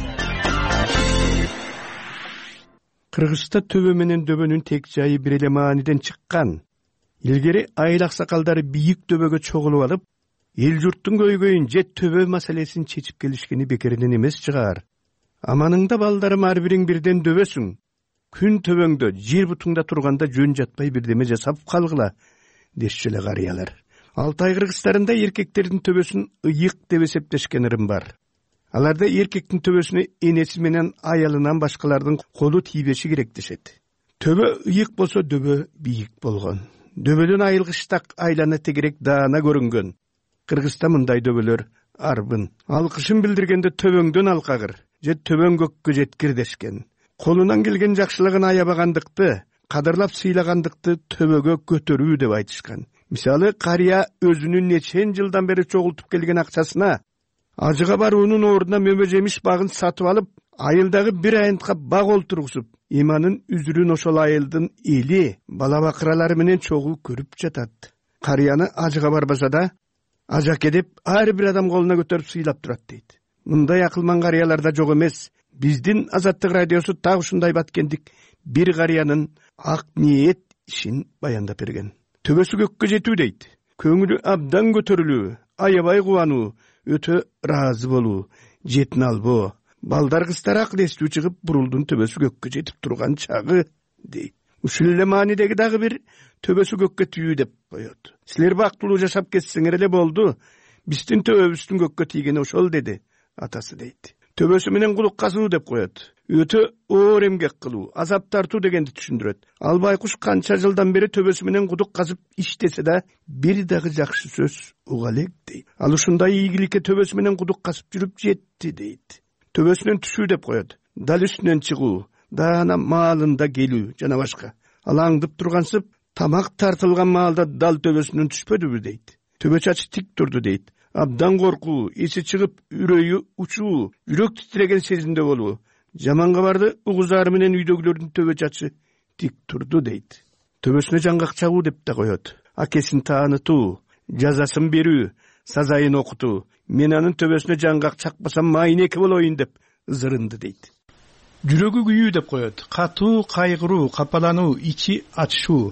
Кыргызста төбө менен дөбөнүн тек жайы бир эле мааниден чыккан. Илгери айыл аксакалдары бийик төбөгө чогулуп алып, эл журттун көйгөйүн же төбө маселесин чечип келишкени бекеринен эмес чыгар. Аманыңда балдарым ар бириң бирден дөбөсүң. Күн төбөңдө, жер бутуңда турганда жөн жатпай бирдеме жасап калгыла, дешчү эле карыялар. Алтай кыргыздарында эркектердин төбөсүн ыйык деп эсептешкен ырым бар. Аларда эркектин төбөсүнө энеси менен аялынан башкалардын колу тийбеши керек дешет. Төбө ыйык болсо дөбө бийик болгон. Дөбөдөн айылгыштак айлана тегерек даана көрүнгөн. Кыргызда мындай дөбөлөр арбын. Алкышын билдиргенде төбөңдөн алкагыр, же төбөң көккө жеткир дешкен. Колунан келген жакшылыгын аябагандыкты, кадырлап сыйлагандыкты төбөгө көтөрүү деп айтышкан. Мисалы, карыя өзүнүн нечен жылдан бери чогултуп келген акчасына ажыга баруунун ордуна мөмө жемиш багын сатып алып, айылдагы бир айынтка баг олтургузуп, иманын үзүрүн ошол айылдын эли, бала бакыралары менен чогуу көрүп жатат. Карыяны ажыга барбаса да, ажаке деп ар бир адам колуна көтөрүп сыйлап турат дейт. Мындай акылман карыяларда жок эмес. Биздин Азаттык радиосу так ушундай баткендик бир карыянын ак ниет ишин баяндап берген. Төбөсү көккө жетүү дейт. Көңүлү абдан көтөрүлүү, аябай кубануу, өтө ыраазы болуу, жетин албоо. Балдар кыздар акыл эстүү чыгып, бурулдун төбөсү көккө жетип турган чагы дейт. Ушул эле маанидеги дагы бир төбөсү көккө тийүү деп коет. Силер бактылуу жашап кетсеңер эле болду. Биздин төбөбүздүн көккө тийгени ошол деди атасы дейт. Төбөсү менен кулук казуу деп коет. Өтө оор эмгек кылуу, азап тартуу дегенди түшүндүрөт. Ал байкуш канча жылдан бери төбөсү менен кудук казып иштесе да бир дагы жакшы сөз уга элек дейт. Ал ушундай ийгиликке төбөсү менен кудук казып жүрүп жетти дейт. Төбөсүнөн түшүү деп коет. Дал үстүнөн чыгуу, даана маалында келүү жана башка. Ал аңдып тургансып, тамак тартылган маалда дал төбөсүнөн түшпөдүбү дейт. Төбө чачы тик турду дейт. Абдан коркуу, эси чыгып, үрөйү учуу, жүрөк титиреген сезимде болуу. Жаман кабарды угузары менен үйдөгүлөрдүн төбө чачы тик турду дейт. Төбөсүнө жаңгак чагуу деп да коет. Акесин таанытуу, жазасын берүү, сазайын окутуу. Мен анын төбөсүнө жаңгак чакпасам майнеке болоюн деп ызырынды дейт. Жүрөгү күйүү деп коет. Катуу, кайгыруу, капалануу, ичи ачышуу.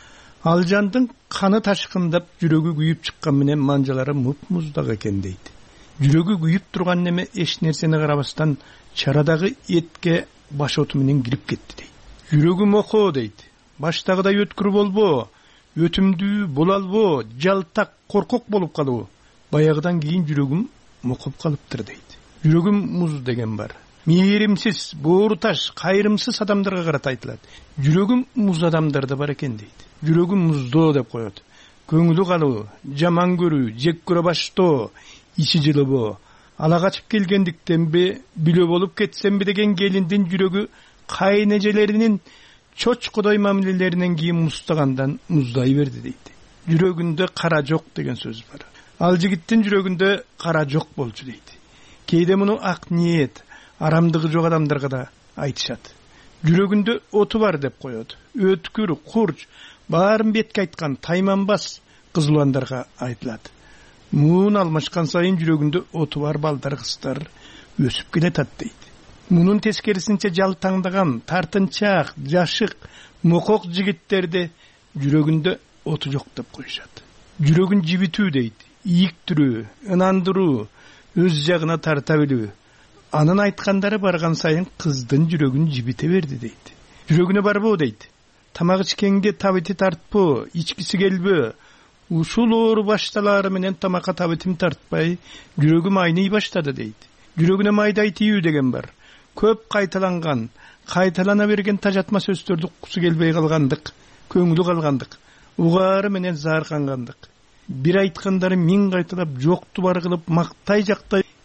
Ал жандын каны ташкындап жүрөгү күйүп чыккан менен манжалары муп-муздак экен дейт. Жүрөгү күйүп турган неме эч нерсени карабастан чарадагы этке баш оту менен кирип кетти дейт. Жүрөгүм окоо дейт. Баштагыдай өткүр болбоо, өтүмдүү боло албоо, жалтак, коркок болуп калуу. Баягыдан кийин жүрөгүм мокуп калыптыр дейт. Жүрөгүм муз деген бар. Мээримсиз, боору таш, кайрымсыз адамдарга карата айтылат. Жүрөгүм муз адамдарда бар экен дейт. Жүрөгүм муздоо деп коет. Көңүлү калуу, жаман көрүү, жек көрө баштоо, ичи жылыбоо. Ала качып келгендиктенби, бүлө болуп кетсемби деген келиндин жүрөгү кайнежелеринин чочкодой мамилелеринен кийин муздагандан муздай берди дейт. Жүрөгүндө кара жок деген сөз бар. Ал жигиттин жүрөгүндө кара жок болчу дейт. Кээде муну ак ниет, арамдыгы жок адамдарга да айтышат. Жүрөгүндө оту бар деп коет. Өткүр, курч, баарын бетке айткан тайманбас кызыландарга айтылат. Муун алмашкан сайын жүрөгүндө оту бар балдар кыздар өсүп келатат дейт. Мунун тескерисинче жалтаңдаган, тартынчаак, жашык, мокок жигиттерди жүрөгүндө оту жок деп коюшат. Жүрөгүн жибитүү дейт. Ийиктирүү, ынандыруу, өз жагына тарта билүү. Анын айткандары барган сайын кыздын жүрөгүн жибите берди дейт. Жүрөгүнө барбоо дейт. Тамак ичкенге табити тартпоо, ичкиси келбөө. Ушул оору башталары менен тамакка табитим тартпай, жүрөгүм айный баштады дейт. Жүрөгүнө майдай тийүү деген бар. Көп кайталанган, кайталана берген тажатма сөздөрдү уккусу келбей калгандык, көңүлү калгандык, угаары менен зааркангандык. Бир айткандары миң кайталап жокту бар кылып мактай жактай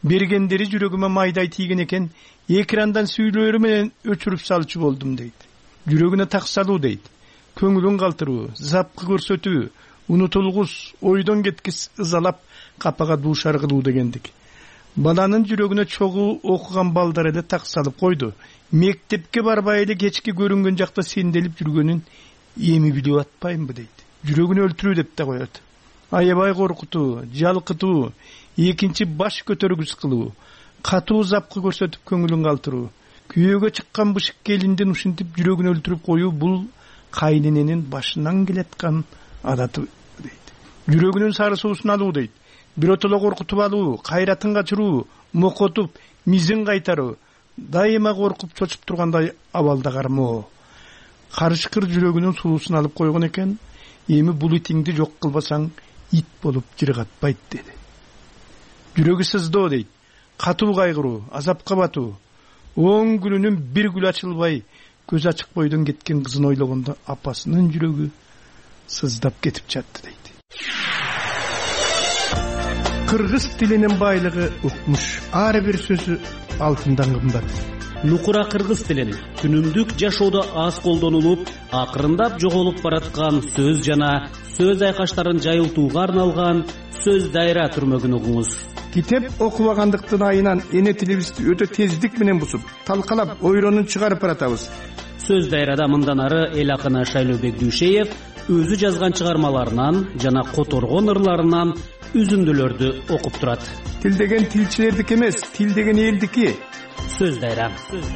Бергендери жүрөгүмө майдай тийген экен, экрандан сүйлөрү менен өчүрүп салчу болдум дейт. Жүрөгүнө так салуу дейт. Көңүлүн калтыруу, запкы көрсөтүү, унутулгус, ойдон кеткис ызалап капага дуушар кылуу дегендик. Баланын жүрөгүнө чогуу окуган балдар эле так салып койду. Мектепке барбай эле кечки көрүнгөн жакта сенделип жүргөнүн эми билип атпаймынбы дейт. Жүрөгүн өлтүрүү деп да коет. Аябай коркутуу, жалкытуу, экинчи баш көтөргүс кылуу, катуу запкы көрсөтүп көңүлүн калтыруу, күйөөгө чыккан бышык келиндин ушинтип жүрөгүн өлтүрүп коюу бул кайнененин башынан келаткан адаты дейт. Жүрөгүнүн сары суусун алуу дейт. Биротоло коркутуп алуу, кайратын качыруу, мокотуп, мизин кайтаруу, дайыма коркуп чочуп тургандай абалда кармоо. Карышкыр жүрөгүнүн суусун алып койгон экен, эми бул итиңди жок кылбасаң ит болуп жыргатпайт деди. Жүрөгү сыздоо дейт. Катуу кайгыруу, азапка батуу. Он күнүнүн бир гүлү ачылбай, көз ачык бойдон кеткен кызын ойлогондо апасынын жүрөгү сыздап кетип жатты дейт. Кыргыз тилинин байлыгы укмуш. Ар бир сөзү алтындан кымбат. Нукура кыргыз тилин күнүмдүк жашоодо аз колдонулуп, акырындап жоголуп бараткан сөз жана сөз айкаштарын жайылтууга арналган сөз дайра түрмөгүн угуңуз. Китеп окубагандыктын айынан эне тилибизди өтө тездик менен бусуп, талкалап, ойронун чыгарып баратабыз. Сөз дайрада мындан ары эл акыны Шайлообек Дүйшеев өзү жазган чыгармаларынан жана которгон ырларынан үзүндүлөрдү окуп турат. Тил деген тилчилердики эмес, тил деген элдики. Сөз дайра.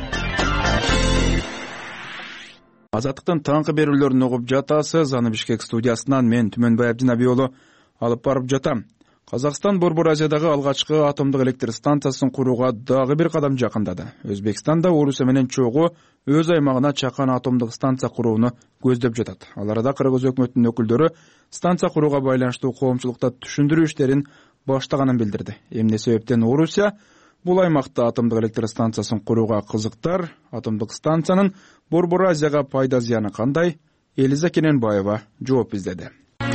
Азаттыктын таңкы берүүлөрүн угуп жатасыз. Аны Бишкек студиясынан мен Түмөнбай Абдинабий уулу алып барып жатам. Казакстан Борбор Азиядагы алгачкы атомдук электр станциясын курууга дагы бир кадам жакындады. Өзбекстан да Орусия менен чогуу өз аймагына чакан атомдук станция курууну көздөп жатат. Ал арада Кыргыз өкмөтүнүн өкүлдөрү станция курууга байланыштуу коомчулукта түшүндүрүү иштерин баштаганын билдирди. Эмне себептен Орусия бул аймакта атомдук электр станциясын курууга кызыктар? Атомдук станциянын Борбор Азияга пайда зыяны кандай? Элиза Кененбаева жооп издеди.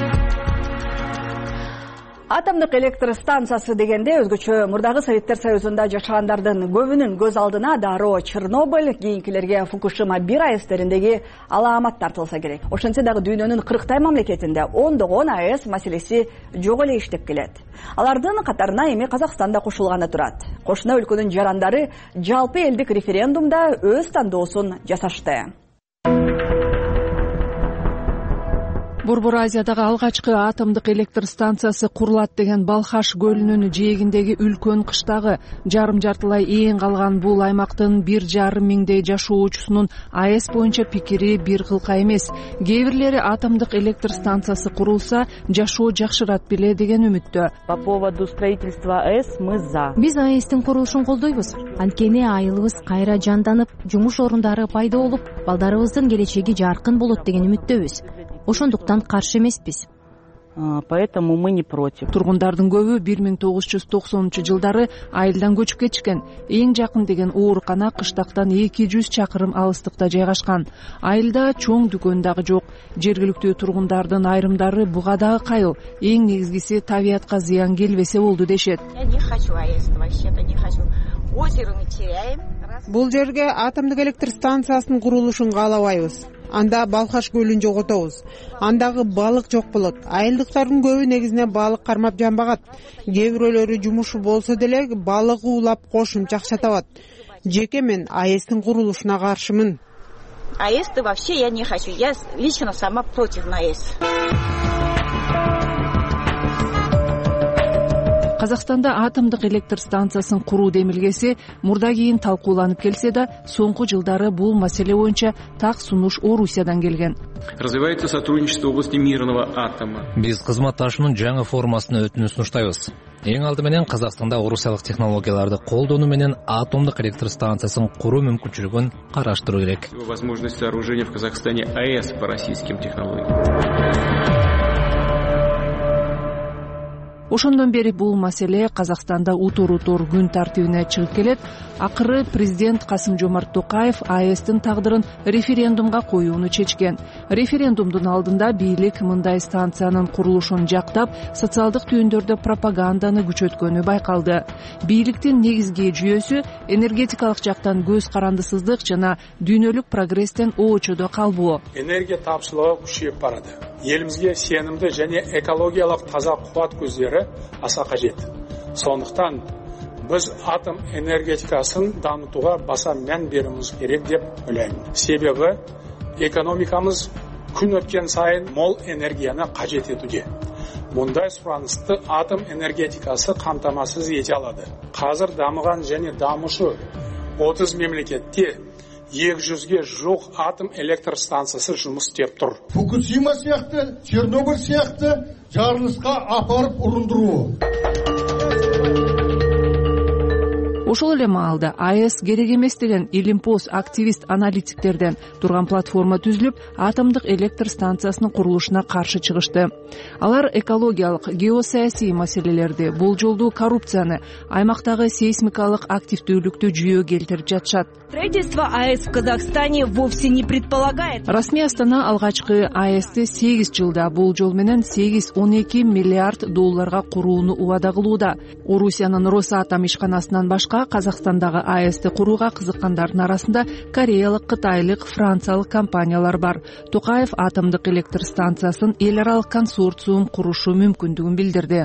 Атомдук электр станциясы дегенде өзгөчө мурдагы Советтер Союзунда жашагандардын көбүнүн көз алдына дароо Чернобыль, кийинкилерге Фукушима бир аэстериндеги алаамат тартылса керек. Ошентсе дагы дүйнөнүн кырктай мамлекетинде ондогон АЭС маселеси жок эле иштеп келет. Алардын катарына эми Казакстан да кошулганы турат. Кошуна өлкөнүн жарандары жалпы элдик референдумда өз тандоосун жасашты. Борбор Азиядагы алгачкы атомдук электр станциясы курулат деген Балхаш көлүнүн жээгиндеги үлкөн кыштагы жарым жартылай ээн калган бул аймактын бир жарым миңдей жашоочусунун АЭС боюнча пикири бир кылка эмес. Кээ бирлери атомдук электр станциясы курулса жашоо жакшырат беле деген үмүттө. По поводу строительства АЭС мы за. Биз АЭСтин курулушун колдойбуз. Анткени айылыбыз кайра жанданып, жумуш орундары пайда болуп, балдарыбыздын келечеги жаркын болот деген үмүттөбүз. Ошондуктан каршы эмеспиз. Поэтому мы не против. Тургундардын көбү бир миң тогуз жүз токсонунчу жылдары айылдан көчүп кетишкен. Эң жакын деген оорукана кыштактан эки жүз чакырым алыстыкта жайгашкан. Айылда чоң дүкөн дагы жок. Жергиликтүү тургундардын айрымдары буга дагы кайыл. Эң негизгиси табиятка зыян келбесе болду дешет. Я не хочу АЭС, вообще-то не хочу. Озеро мы теряем. Бул жерге атомдук электр станциясынын курулушун каалабайбыз. Анда Балхаш көлүн жоготобуз. Андагы балык жок болот. Айылдыктардын көбү негизинен балык кармап жанбагат. Кээ бирөөлөрү жумушу болсо деле балык уулап кошумча акча табат. Жеке мен АЭСтин курулушуна каршымын. АЭС-то вообще я не хочу. Я лично сама против АЭС. Казакстанда атомдук электр станциясын куруу демилгеси мурда кийин талкууланып келсе да, соңку жылдары бул маселе боюнча так сунуш Орусиядан келген. Развивается сотрудничество в области мирного атома. Биз кызматташуунун жаңы формасына өтүүнү сунуштайбыз. Эң алды менен Казакстанда орусиялык технологияларды колдонуу менен атомдук электр станциясын куруу мүмкүнчүлүгүн караштыруу керек. Возможность сооружения в Казахстане АЭС по российским технологиям. ошондон бери бул маселе Казакстанда утур утур күн тартибине чыгып келет. Акыры президент Касым Жомарт Токаев АЭСтин тагдырын референдумга коюуну чечкен. Референдумдун алдында бийлик мындай станциянын курулушун жактап, социалдык түйүндөрдө пропаганданы күчөткөнү байкалды. Бийликтин негизги жүйөсү энергетикалык жактан көз карандысыздык жана дүйнөлүк прогресстен оочодо калбоо. Энергия тапшылыгы күчөйүп барады. Элибизге сенімді және экологиялық таза қуат көздері аса қажет. Сондықтан біз атом энергетикасын дамытуға баса мән беруіміз керек деп ойлаймын. Себебі экономикамыз күн өткен сайын мол энергияны қажет етуде. Мұндай сұранысты атом энергетикасы қамтамасыз ете алады. Қазір дамыған және дамушы отыз мемлекетте екі жүзге жоқ атом электр станциясы жұмыс істеп тұр. Фукусима сияқты, Чернобыль сияқты жарылысқа апарып ұрындыруы. Ошол эле маалда АЭС керек эмес деген илимпоз активист аналитиктерден турган платформа түзүлүп, атомдук электр станциясынын курулушуна каршы чыгышты. Алар экологиялык, геосаясий маселелерди, болжолдуу коррупцияны, аймактагы сейсмикалык активдүүлүктү жүйө келтирип жатышат. Строительство АЭС в Казахстане вовсе не предполагает. Расмий Астана алгачкы АЭСти сегиз жылда болжол менен сегиз он эки миллиард долларга курууну убада кылууда. Орусиянын Росатом ишканасынан башка Казакстандагы АЭСти курууга кызыккандардын арасында кореялык, кытайлык, франциялык компаниялар бар. Токаев атомдук электр станциясын эл аралык консорциум курушу мүмкүндүгүн билдирди.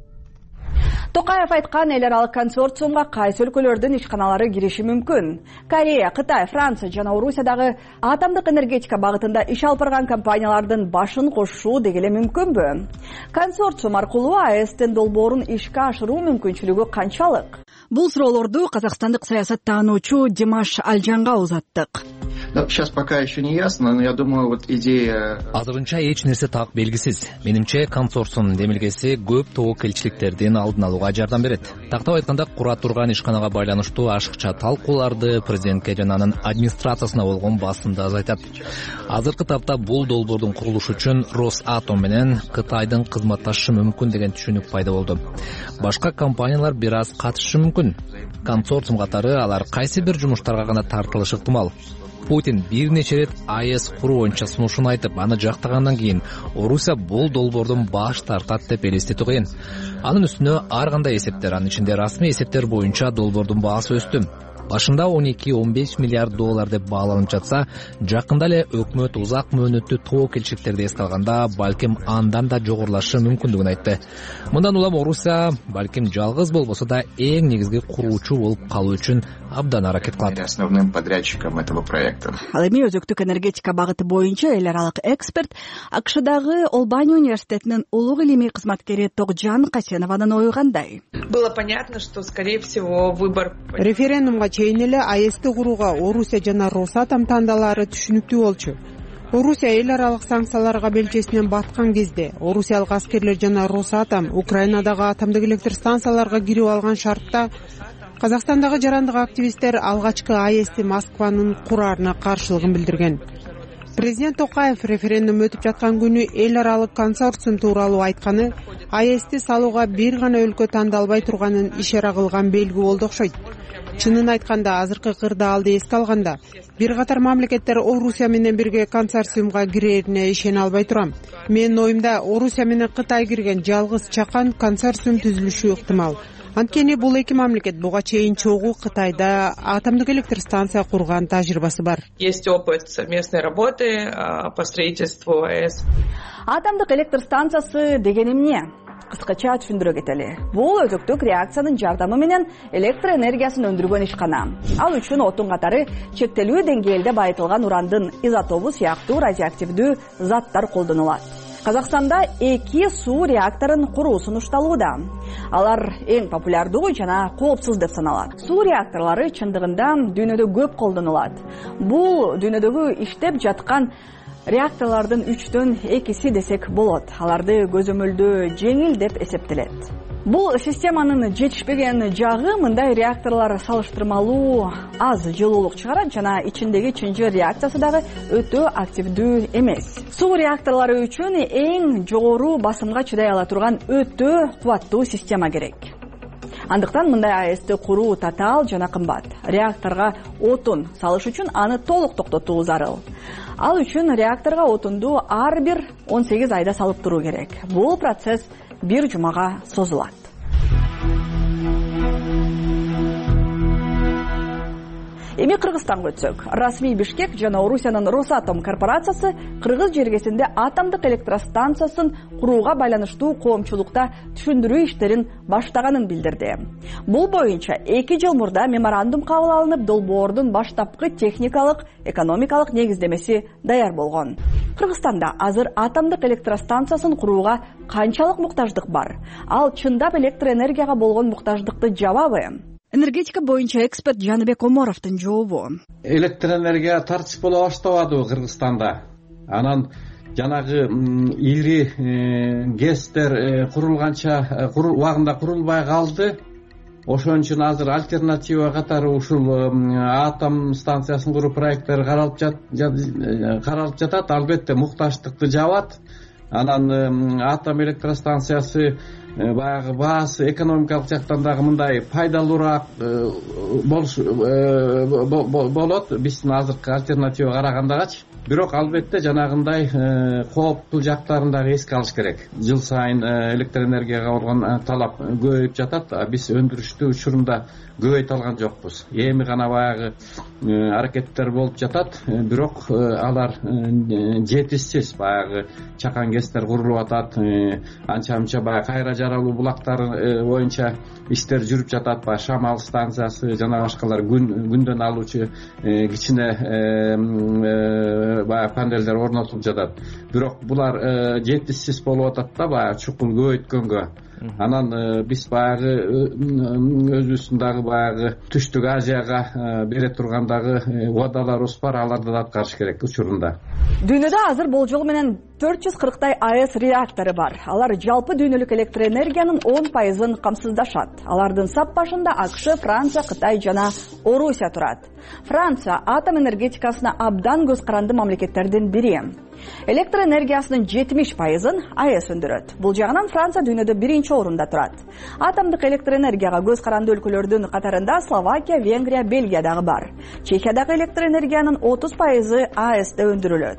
Токаев айткан эл аралык консорциумга кайсы өлкөлөрдүн ишканалары кириши мүмкүн. Корея, Кытай, Франция жана Орусиядагы атомдук энергетика багытында иш алып барган компаниялардын башын кошуу дегеле мүмкүнбү? Консорциум аркылуу АЭСтин долбоорун ишке ашыруу мүмкүнчүлүгү канчалык? Бул суроолорду казакстандык саясаттануучу Димаш Алжанга узаттык. Сейчас пока еще не ясно, но я думаю, вот идея... Азырынча эч нерсе так белгисиз. Менимче консорциум демилгеси көп тобокелчиликтердин алдын алууга жардам берет. Тактап айтканда, кура турган ишканага байланыштуу ашыкча талкууларды президентке жана анын администрациясына болгон басымды азайтат. Азыркы тапта бул долбоордун курулушу үчүн Росатом менен Кытайдын кызматташышы мүмкүн деген түшүнүк пайда болду. Башка компаниялар бир аз катышышы мүмкүн. Консорциум катары алар кайсы бир жумуштарга гана тартылышы ыктымал. Путин бир нече рет АЭС куруу боюнча сунушун айтып, аны жактагандан кийин Орусия бул долбоордон баш тартат деп элестетүү кыйын. Анын үстүнө ар кандай эсептер, анын ичинде расмий эсептер боюнча долбоордун баасы өстү. Башында он эки он беш миллиард доллар деп бааланып жатса, жакында эле өкмөт узак мөөнөттүү тобокелчиликтерди эске алганда, балким андан да жогорулашы мүмкүндүгүн айтты. Мындан улам Орусия балким жалгыз болбосо да эң негизги куруучу болуп калуу үчүн абдан аракет кылат. Основным подрядчиком этого проекта. Ал эми өзөктүк энергетика багыты боюнча эл аралык эксперт АКШдагы Олбани университетинин улуг илимий кызматкери Токжан Касенованын ою кандай? Было понятно, что, скорее всего, выбор... Референдумга чейин эле АЭСти курууга Орусия жана Росатом тандалары түшүнүктүү болчу. Орусия эл аралык санкцияларга белчесинен баткан кезде орусиялык аскерлер жана Росатом Украинадагы атомдук электр станцияларга кирип алган шартта Казакстандагы жарандык активисттер алгачкы АЭСти Москванын кураарына каршылыгын билдирген. Президент Токаев референдум өтүп жаткан күнү эл аралык консорциум тууралуу айтканы АЭСти салууга бир гана өлкө тандалбай турганын ишара кылган белги болду окшойт. Чынын айтканда, азыркы кырдаалды эске алганда, бир катар мамлекеттер Орусия менен бирге консорциумга кирерине ишене албай турам. Менин оюмда Орусия менен Кытай кирген жалгыз чакан консорциум түзүлүшү ыктымал. Анткени бул эки мамлекет буга чейин чогуу Кытайда атомдук электр станция курган тажрыйбасы бар. Есть опыт совместной работы по строительству АЭС. Атомдук электр станциясы деген эмне? Кыскача түшүндүрө кетели. Бул өзөктүк реакциянын жардамы менен электр энергиясын өндүргөн ишкана. Ал үчүн отун катары чектелүү деңгээлде байытылган урандын изотобу сыяктуу радиоактивдүү заттар колдонулат. Казакстанда эки суу реакторун куруу сунушталууда. Алар эң популярдуу жана коопсуз деп саналат. Суу реакторлору чындыгында дүйнөдө көп колдонулат. Бул дүйнөдөгү иштеп жаткан реакторлордун үчтөн экиси десек болот. Аларды көзөмөлдөө жеңил деп эсептелет. Бул системанын жетишпеген жагы мындай реакторлор салыштырмалуу аз жылуулук чыгарат жана ичиндеги чынжыр реакциясы дагы өтө активдүү эмес. Суу реакторлору үчүн эң жогору басымга чыдай ала турган өтө кубаттуу система керек. Андыктан мындай АЭСти куруу татаал жана кымбат. Реакторго отун салыш үчүн аны толук токтотуу зарыл. Ал үчүн реакторго отунду ар бир он сегиз айда салып туруу керек. Бул процесс бир жумага созулат. Эми Кыргызстанга өтсөк. Расмий Бишкек жана Орусиянын Росатом корпорациясы Кыргыз жергесинде атомдук электростанциясын курууга байланыштуу коомчулукта түшүндүрүү иштерин баштаганын билдирди. Бул боюнча эки жыл мурда меморандум кабыл алынып, долбоордун баштапкы техникалык, экономикалык негиздемеси даяр болгон. Кыргызстанда азыр атомдук электростанциясын курууга канчалык муктаждык бар? Ал чындап электроэнергияга болгон муктаждыкты жабабы? Энергетика боюнча эксперт Жаныбек Омаровдун жообу. Электроэнергия тартиш боло баштабады Кыргызстанда. Анан жанагы ири гэстер курулганча убагында курулбай калды. Ошон үчүн азыр альтернатива катары ушул атом станциясын куруу проекттери каралып жатат. Албетте муктаждыкты жабат. Анан атом электростанциясы баягы баасы экономикалык жактан дагы мындай пайдалуураак болот биздин азыркы альтернатива карагандагачы. Бирок албетте жанагындай кооптуу жактарын дагы эске алыш керек. Жыл сайын электроэнергияга болгон талап көбөйүп жатат. Биз өндүрүштү учурунда көбөйтө алган жокпуз. Эми гана баягы аракеттер болуп жатат. Бирок алар жетишсиз. Баягы чакан гэстер курулуп атат. Анча мынча баягы кайра жаралуу булактар боюнча иштер жүрүп жатат. Баягы Шамал станциясы жана башкалар күндөн алуучу кичине баягы панелдер орнотулуп жатат. Бирок булар жетишсиз болуп атат да баягы чукул көбөйткөнгө. Анан биз баягы өзүбүздүн дагы баягы Түштүк Азияга бере тургандагы убадаларыбыз бар, аларды да аткарыш керек учурунда. Дүйнөдө азыр болжол менен төрт жүз кырктай АЭС реактору бар. Алар жалпы дүйнөлүк электроэнергиянын он пайызын камсыздашат. Алардын сап башында АКШ, Франция, Кытай жана Орусия турат. Франция атом энергетикасына абдан көз каранды мамлекеттердин бири. Электроэнергиясынын жетимиш пайызын АЭС өндүрөт. Бул жагынан Франция дүйнөдө биринчи орунда турат. Атомдук электроэнергияга көз каранды өлкөлөрдүн катарында Словакия, Венгрия, Бельгия дагы бар. Чехиядагы электроэнергиянын отуз пайызы АЭСте өндүрүлөт.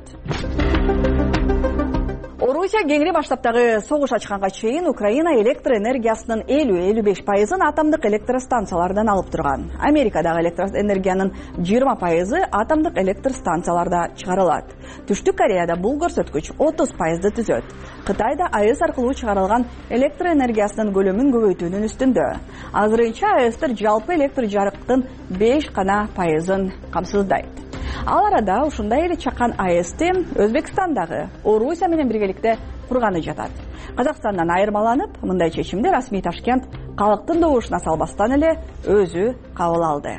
Орусия кеңири баштаптагы согуш ачканга чейин Украина электроэнергиясынын элүү элүү беш пайызын атомдук электростанциялардан алып турган. Америкадагы электроэнергиянын жыйырма пайызы атомдук электростанцияларда чыгарылат. Түштүк Кореяда бул көрсөткүч отуз пайызды түзөт. Кытайда АЭС аркылуу чыгарылган электроэнергиясынын көлөмүн көбөйтүүнүн үстүндө. Азырынча АЭСтер жалпы электр жарыктын беш гана пайызын камсыздайт. Ал арада ушундай эле чакан АЭСти Өзбекстандагы Орусия менен биргеликте курганы жатат. Казакстандан айырмаланып, мындай чечимди расмий Ташкент калктын добушуна салбастан эле өзү кабыл алды.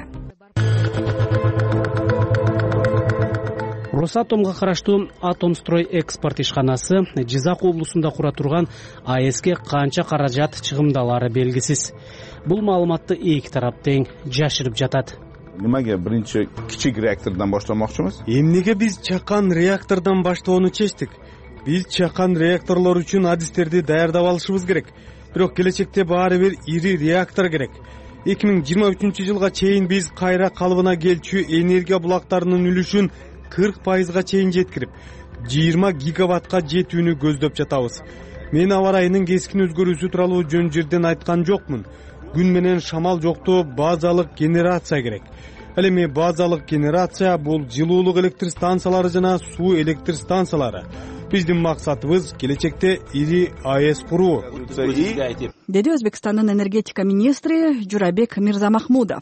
Росатомго караштуу Атомстрой экспорт ишканасы Жизак облусунда кура турган АЭСке канча каражат чыгымдалары белгисиз. Бул маалыматты эки тарап тең жашырып жатат. Немеге биринчи кичик реактордон баштамакчыбыз? Эмнеге биз чакан реактордон баштоону чечтик? Биз чакан реакторлор үчүн адистерди даярдап алышыбыз керек. Бирок келечекте баары бир ири реактор керек. эки миң жыйырма үчүнчү жылга чейин биз кайра калыбына келчү энергия булактарынын үлүшүн кырк пайызга чейин жеткирип, жыйырма гигаваттка жетүүнү көздөп жатабыз. Мен аба ырайынын кескин өзгөрүүсү тууралуу жөн жерден айткан жокмун. Күн менен шамал жоктоо базалык генерация керек. Ал эми базалык генерация бул жылуулук электр станциялары жана суу электр станциялары. Биздин максатыбыз келечекте ири АЭС куруу, деди Өзбекстандын энергетика министри Журабек Мирзамахмудов.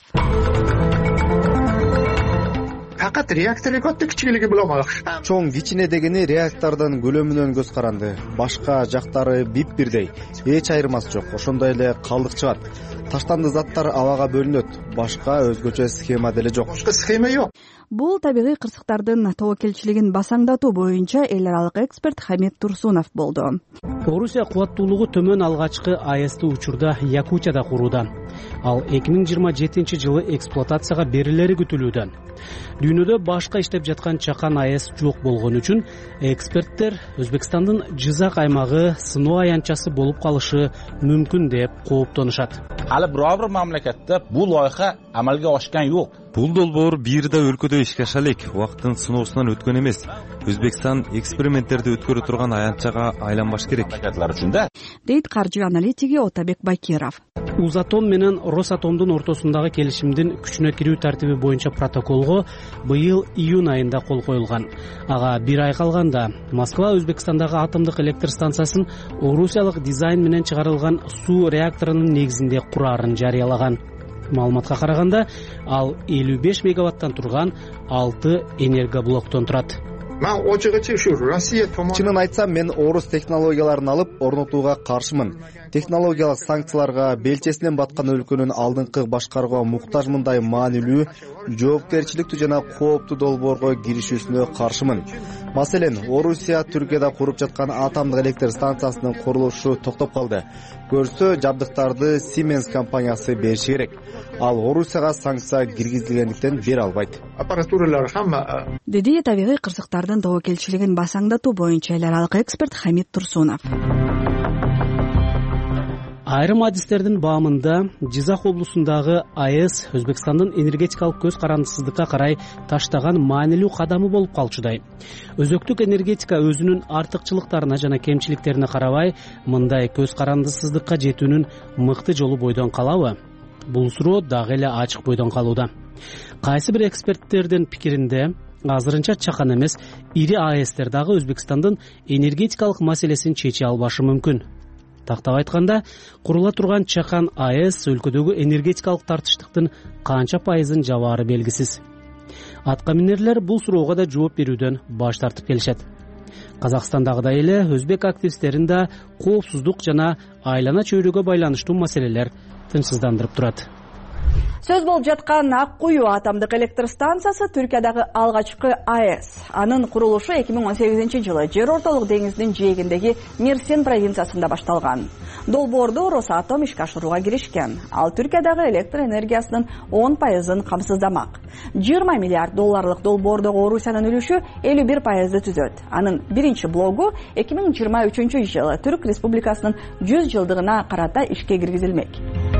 Акат реактору көттү кичигилиги буламак. Чоң кичине дегени реактордун көлөмүнөн көз каранды. Башка жактары бип бирдей. Эч айырмасы жок. Ошондой эле калдык чыгат. Таштанды заттар абага бөлүнөт. Башка өзгөчө схема деле жок. Башка схема жок. бул табигый кырсыктардын тобокелчилигин басаңдатуу боюнча эл аралык эксперт Хамит Турсунов болду. Орусия кубаттуулугу төмөн алгачкы АЭСти учурда Якутияда курууда. Ал эки миң жыйырма жетинчи жылы эксплуатацияга берилери күтүлүүдө. Дүйнөдө башка иштеп жаткан чакан АЭС жок болгон үчүн эксперттер Өзбекстандын Жизак аймагы сыноо аянтчасы болуп калышы мүмкүн деп кооптонушат. Али biror bir mamlakatda bu loyiha amalga oshgan yo'q. Бул долбоор бир да өлкөдө ишке аша элек, убакыттын сыноосунан өткөн эмес. Өзбекстан эксперименттерди өткөрө турган аянтчага айланбаш керек. Дейт каржы аналитиги Отабек Бакиров. Узатом менен Росатомдун ортосундагы келишимдин күчүнө кирүү тартиби боюнча протоколго быйыл июнь айында кол коюлган. Ага бир ай калганда Москва Өзбекстандагы атомдук электр станциясын орусиялык дизайн менен чыгарылган суу реакторунун негизинде курарын жарыялаган. Маалыматка караганда, ал элүү беш мегаваттан турган алты энергоблоктон турат. Чынын айтсам, мен орус технологияларын алып орнотууга каршымын. Технологиялык санкцияларга белчесинен баткан өлкөнүн алдыңкы башкарууга муктажмындай маанилүү, жоопкерчиликтүү жана кооптуу долбоорго киришүүсүнө каршымын. Маселен, Орусия Түркияда куруп жаткан атомдук электр станциясынын курулушу токтоп калды. Көрсө, жабдыктарды Siemens компаниясы бериши керек. Ал Орусияга санкция киргизилгендиктен бере албайт. Деди табигый кырсыктардын тобокелчилигин басаңдатуу боюнча эл аралык эксперт Хамит Турсунов. Айрым адистердин баамында Жизак облусундагы АЭС Өзбекстандын энергетикалык көз карандысыздыкка карай таштаган маанилүү кадамы болуп калчудай. Өзөктүк энергетика өзүнүн артыкчылыктарына жана кемчиликтерине карабай, мындай көз карандысыздыкка жетүүнүн мыкты жолу бойдон калабы? Бул суроо дагы эле ачык бойдон калууда. Кайсы бир эксперттердин пикиринде, азырынча чакан эмес, ири АЭСтер дагы Өзбекстандын энергетикалык маселесин чече албашы мүмкүн. Тактап айтканда, курула турган чакан АЭС өлкөдөгү энергетикалык тартыштыктын канча пайызын жабаары белгисиз. Атка минерлер бул суроого да жооп берүүдөн баш тартып келишет. Казакстандагыдай эле өзбек активисттерин да коопсуздук жана айлана чөйрөгө байланыштуу маселелер тынчсыздандырып турат. Сөз болуп жаткан Ак Куюу атомдук электр станциясы Түркиядагы алгачкы АЭС. Анын курулушу эки миң он сегизинчи жылы жер ортолук деңиздин жээгиндеги Мерсин провинциясында башталган. Долбоорду Росатом ишке ашырууга киришкен. Ал Түркиядагы электр энергиясынын он пайызын камсыздамак. жыйырма миллиард долларлык долбоордогу Орусиянын үлүшү элүү бир пайызды түзөт. Анын биринчи блогу эки миң жыйырма үчүнчү жылы Түрк Республикасынын жүз жылдыгына карата ишке киргизилмек.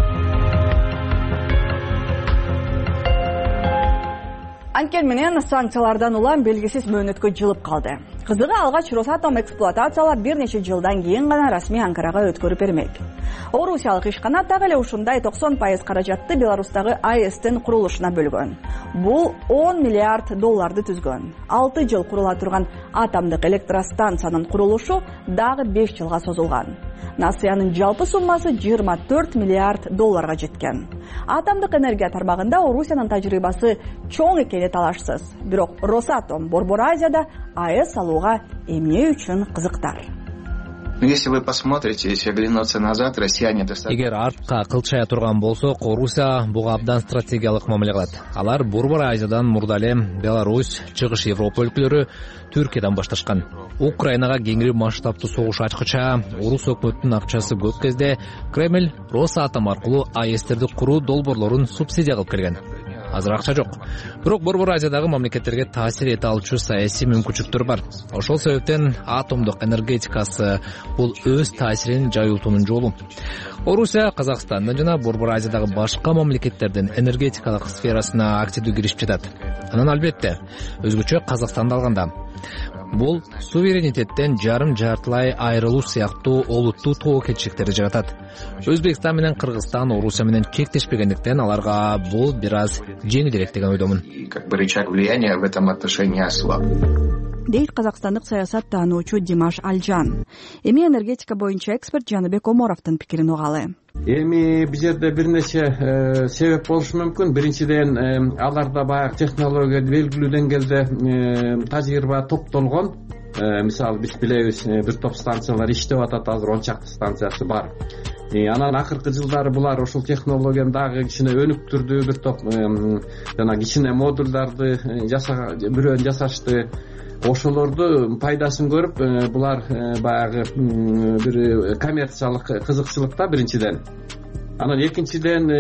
Анткени менен санкциялардан улам белгисиз мөөнөткө жылып калды. Кызыгы алгач Росатом эксплуатациялап бир нече жылдан кийин гана расмий Анкарага өткөрүп бермек. Орусиялык ишкана так эле ушундай токсон пайыз каражатты Беларустагы АЭСтин курулушуна бөлгөн. Бул он миллиард долларды түзгөн. алты жыл курула турган атомдук электростанциянын курулушу дагы беш жылга созулган. Насыянын жалпы суммасы жыйырма төрт миллиард долларга жеткен. Атомдук энергия тармагында Орусиянын тажрыйбасы чоң экени талашсыз. Бирок Росатом Борбор Азияда АЭС салууга эмне үчүн кызыктар? Если вы посмотрите, если оглянуться назад, россияне достаточно... Эгер артка кылчая турган болсок, Орусия буга абдан стратегиялык мамиле кылат. Алар Борбор Азиядан мурда эле Беларусь, Чыгыш Европа өлкөлөрү Түркиядан башташкан. Украинага кеңири масштабтуу согуш ачкыча орус өкмөтүнүн акчасы көп кезде Кремль Росатом аркылуу АЭСтерди куруу долбоорлорун субсидия кылып келген. Азыр акча жок. Бирок Борбор Азиядагы мамлекеттерге таасир эте алчу саясий мүмкүнчүлүктөр бар. Ошол себептен атомдук энергетикасы бул өз таасирин жайылтуунун жолу. Орусия Казакстандын жана Борбор Азиядагы башка мамлекеттердин энергетикалык сферасына активдүү кирип жатат. Анан албетте, өзгөчө Казакстанды алганда бул суверенитеттен жарым жартылай айрылуу сыяктуу олуттуу тобокелчиликтерди жаратат. Өзбекстан менен Кыргызстан Орусия менен чектешпегендиктен аларга бул бир аз жеңилирээк деген ойдомун. Как бы рычаг влияния в этом отношении ослаб. Дейт казакстандык саясат таануучу Димаш Алжан. Эми энергетика боюнча эксперт Жаныбек Оморовдун пикирин угалы. Эми бул жерде бир нече себеп болушу мүмкүн. Биринчиден, аларда баягы технология белгилүү деңгээлде тажрыйба топтолгон. Мисалы биз билебиз, бир топ станциялар иштеп атат, азыр он чакты станциясы бар. анан акыркы жылдары булар ушул технологияны дагы кичине өнүктүрдү, бир топ жана кичине модулдарды жасага бирөөнү жасашты. Ошолорду пайдасын көрүп булар баягы бир коммерциялык кызыкчылыкта биринчиден. Анан экинчиден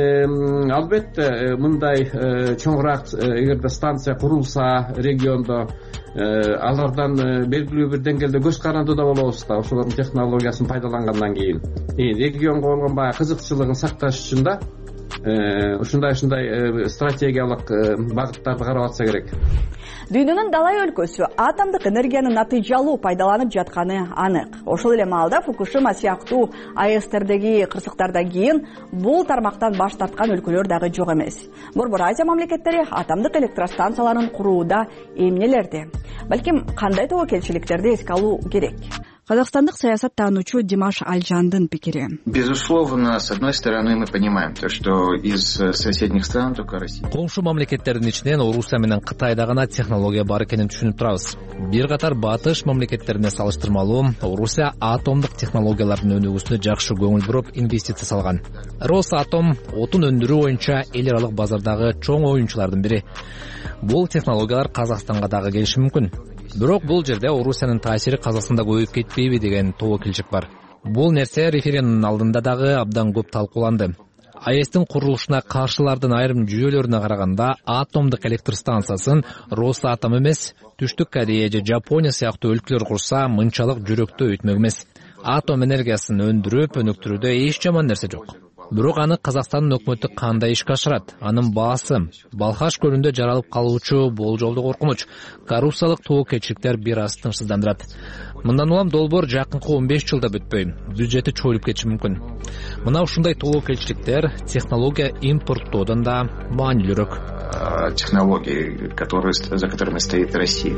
албетте мындай чоңураак эгерде станция курулса региондо алардан белгилүү бир деңгээлде көз карандыда болобуз да, ошолордун технологиясын пайдалангандан кийин регионго болгон баягы кызыкчылыгын сакташ үчүн да ушундай ушундай стратегиялык багыттарды карап атса керек. Дүйнөнүн далай өлкөсү атомдук энергияны натыйжалуу пайдаланып жатканы анык. Ошол эле маалда Фукушима сыяктуу АЭСтердеги кырсыктардан кийин бул тармактан баш тарткан өлкөлөр дагы жок эмес. Борбор Азия мамлекеттери атомдук электростанцияларын курууда эмнелерди, балким кандай тобокелчиликтерди эске алуу керек? Казакстандык саясаттануучу Димаш Алжандын пикири. Безусловно, с одной стороны мы понимаем то, что из соседних стран только Россия. Коңшу мамлекеттердин ичинен Орусия менен Кытайда гана технология бар экенин түшүнүп турабыз. Бир катар батыш мамлекеттерине салыштырмалуу Орусия атомдук технологиялардын өнүгүүсүнө жакшы көңүл буруп инвестиция салган. Росатом отун өндүрүү боюнча эл аралык базардагы чоң оюнчулардын бири. Бул технологиялар Казакстанга дагы келиши мүмкүн. Бирок бул жерде Орусиянын таасири Казакстанда көбөйүп кетпейби деген тобокелчилик бар. Бул нерсе референдумдун алдында дагы абдан көп талкууланды. АЭСтин курулушуна каршылардын айрым жүйөлөрүнө караганда атомдук электр станциясын Росатом эмес, Түштүк Корея же Жапония сыяктуу өлкөлөр курса мынчалык жүрөктөө өтмөк эмес. Атом энергиясын өндүрүп, өнүктүрүүдө эч жаман нерсе жок. Бирок аны Казакстандын өкмөтү кандай ишке ашырат? Анын баасы Балхаш көлүндө жаралып калуучу болжолдуу коркунуч, коррупциялык тобокелчиликтер бир аз тынчсыздандырат. Мындан улам долбоор жакынкы он беш жылда бүтпөй, бюджети чоюлуп кетиши мүмкүн. Мына ушундай тобокелчиликтер технология импорттоодон да маанилүүрөөк. Технологии, которые, за которыми стоит Россия.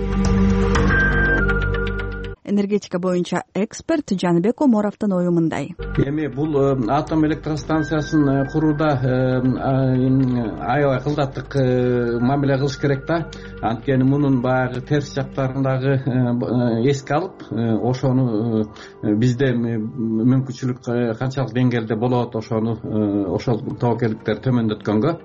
Энергетика боюнча эксперт Жаныбек Оморовдун ою мындай. Эми бул атом электростанциясын курууда аябай кылдаттык мамиле кылыш керек да. Анткени мунун баягы терс жактарын дагы эске алып, ошону бизде мүмкүнчүлүк канчалык деңгээлде болот, ошону ошол тобокелдиктер төмөндөткөнгө.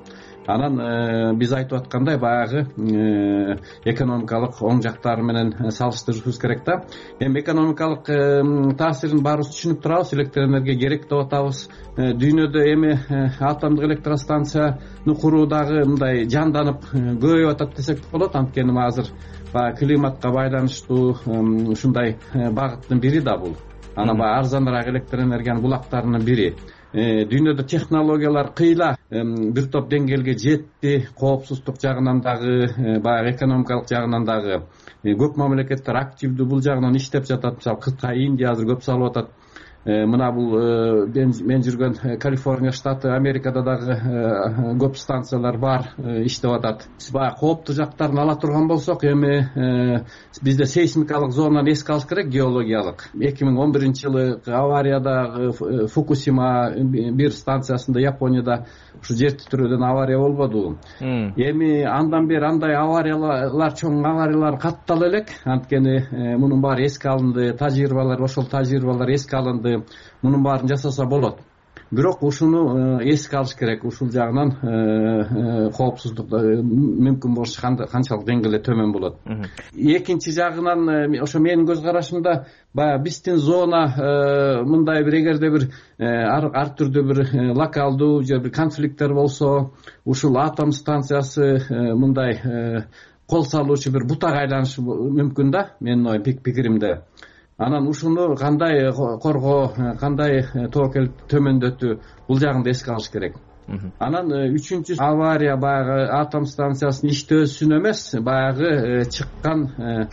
Анан биз айтып аткандай баягы экономикалык оң жактары менен салыштырышыбыз керек да. Эми экономикалык таасирин баарыбыз түшүнүп турабыз, электр энергия керек деп атабыз. Дүйнөдө эми атомдук электростанцияны куруу дагы мындай жанданып көбөйүп атат десек болот. Анткени азыр баягы климатка байланыштуу ушундай багыттын бири да бул. Анан баягы арзаныраак электр энергиянын булактарынын бири. Дүйнөдө технологиялар кыйла бир топ деңгээлге жетти, коопсуздук жагынан дагы, баягы экономикалык жагынан дагы көп мамлекеттер активдүү бул жагынан иштеп жатат. Мисалы Кытай, Индия азыр көп салып атат. Мына бул мен жүргөн Калифорния штаты, Америкада дагы көп станциялар бар, иштеп атат. Биз баягы кооптуу жактарын ала турган болсок, эми бизде сейсмикалык зонаны эске алыш керек, геологиялык. эки миң он биринчи жылы аварияда Фукусима бир станциясында Японияда ушу жер титирөөдөн авария болбоду. Эми андан бери андай авариялар, чоң авариялар каттала элек. Анткени мунун баары эске алынды, тажрыйбалар, ошол тажрыйбалар эске алынды. Мунун баарын жасаса болот. Бирок ушуну эске алыш керек. Ушул жагынан коопсуздук мүмкүн болуш канчалык деңгээлде төмөн болот. Экинчи жагынан ошо менин көз карашымда баягы биздин зона мындай бир эгерде бир ар түрдүү бир локалдуу же бир конфликттер болсо, ушул атом станциясы мындай кол салуучу бир бутага айланышы мүмкүн да, менин ой пикиримде. Анан ушуну кандай коргоо, кандай тобокел төмөндөтүү, бул жагын эске алыш керек. Анан үчүнчү авария баягы атом станциясынын иштөөсүн эмес, баягы чыккан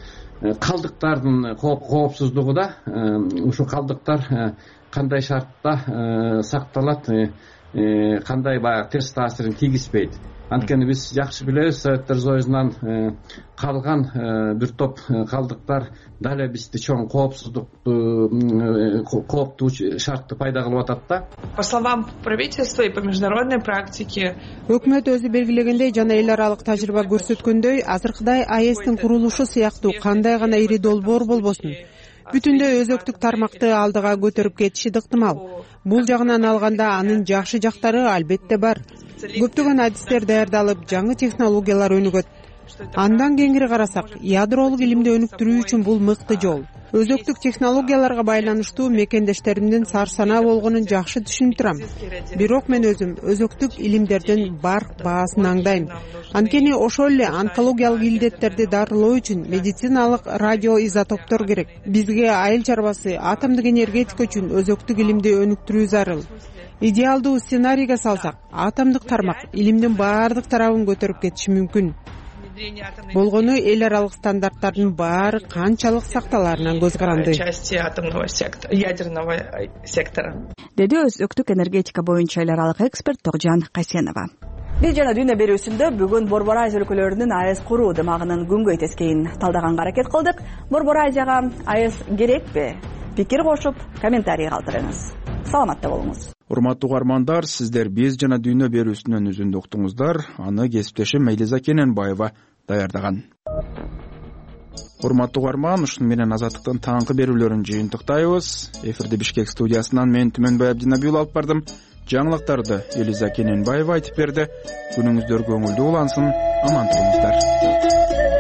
калдыктардын коопсуздугу да. Ушу калдыктар кандай шартта сакталат, кандай баягы терс таасирин тийгизбейт. Анткени биз жакшы билебиз, Советтер Союзунан калган бир топ калдыктар дале бизди чоң коопсуздукту, кооптуу шартты пайда кылып атат да. По словам правительства и по международной практике, өкмөт өзү белгилегендей жана эл аралык тажрыйба көрсөткөндөй, азыркыдай АЭСтин курулушу сыяктуу кандай гана ири долбоор болбосун, бүтүндөй өзөктүк тармакты алдыга көтөрүп кетиши ыктымал. Бул жагынан алганда анын жакшы жактары албетте бар. Көптөгөн адистер даярдалып, жаңы технологиялар өнүгөт. Андан кеңири карасак, ядролук илимди өнүктүрүү үчүн бул мыкты жол. Өзөктүк технологияларга байланыштуу мекендештеримдин сарсанаа болгонун жакшы түшүнүп турам. Бирок мен өзүм өзөктүк илимдердин бар баасын аңдайм. Анткени ошол эле онкологиялык илдеттерди дарылоо үчүн медициналык радиоизотоптор керек. Бизге айыл чарбасы, атомдук энергетика үчүн өзөктүк илимди өнүктүрүү зарыл. Идеалдуу сценарийге салсак, атомдук тармак илимдин баардык тарабын көтөрүп кетиши мүмкүн. Болгону эл аралык стандарттардын баары канчалык сакталаарынан көз каранды. Части атомного сектора, ядерного сектора. Деди өзөктүк энергетика боюнча эл аралык эксперт Тогжан Касенова. Биз жана дүйнө берүүсүндө бүгүн Борбор Азия өлкөлөрүнүн АЭС куруу дымагынын күнгөй тескейин талдаганга аракет кылдык. Борбор Азияга АЭС керекпи? Пикир кошуп, комментарий калтырыңыз. Саламатта болуңуз. Урматтуу угармандар, сиздер биз жана дүйнө берүүсүнөн үзүндү уктуңуздар. Аны кесиптешим Мейлиза Кененбаева даярдаган. Урматтуу угарман, ушуну менен Азаттыктын таңкы берүүлөрүн жыйынтыктайбыз. Эфирди Бишкек студиясынан мен Түмөнбай Абдинабиул алып бардым. Жаңылыктарды Элиза Кененбаева айтып берди. Күнүңүздөр көңүлдүү улансын, аман туруңуздар.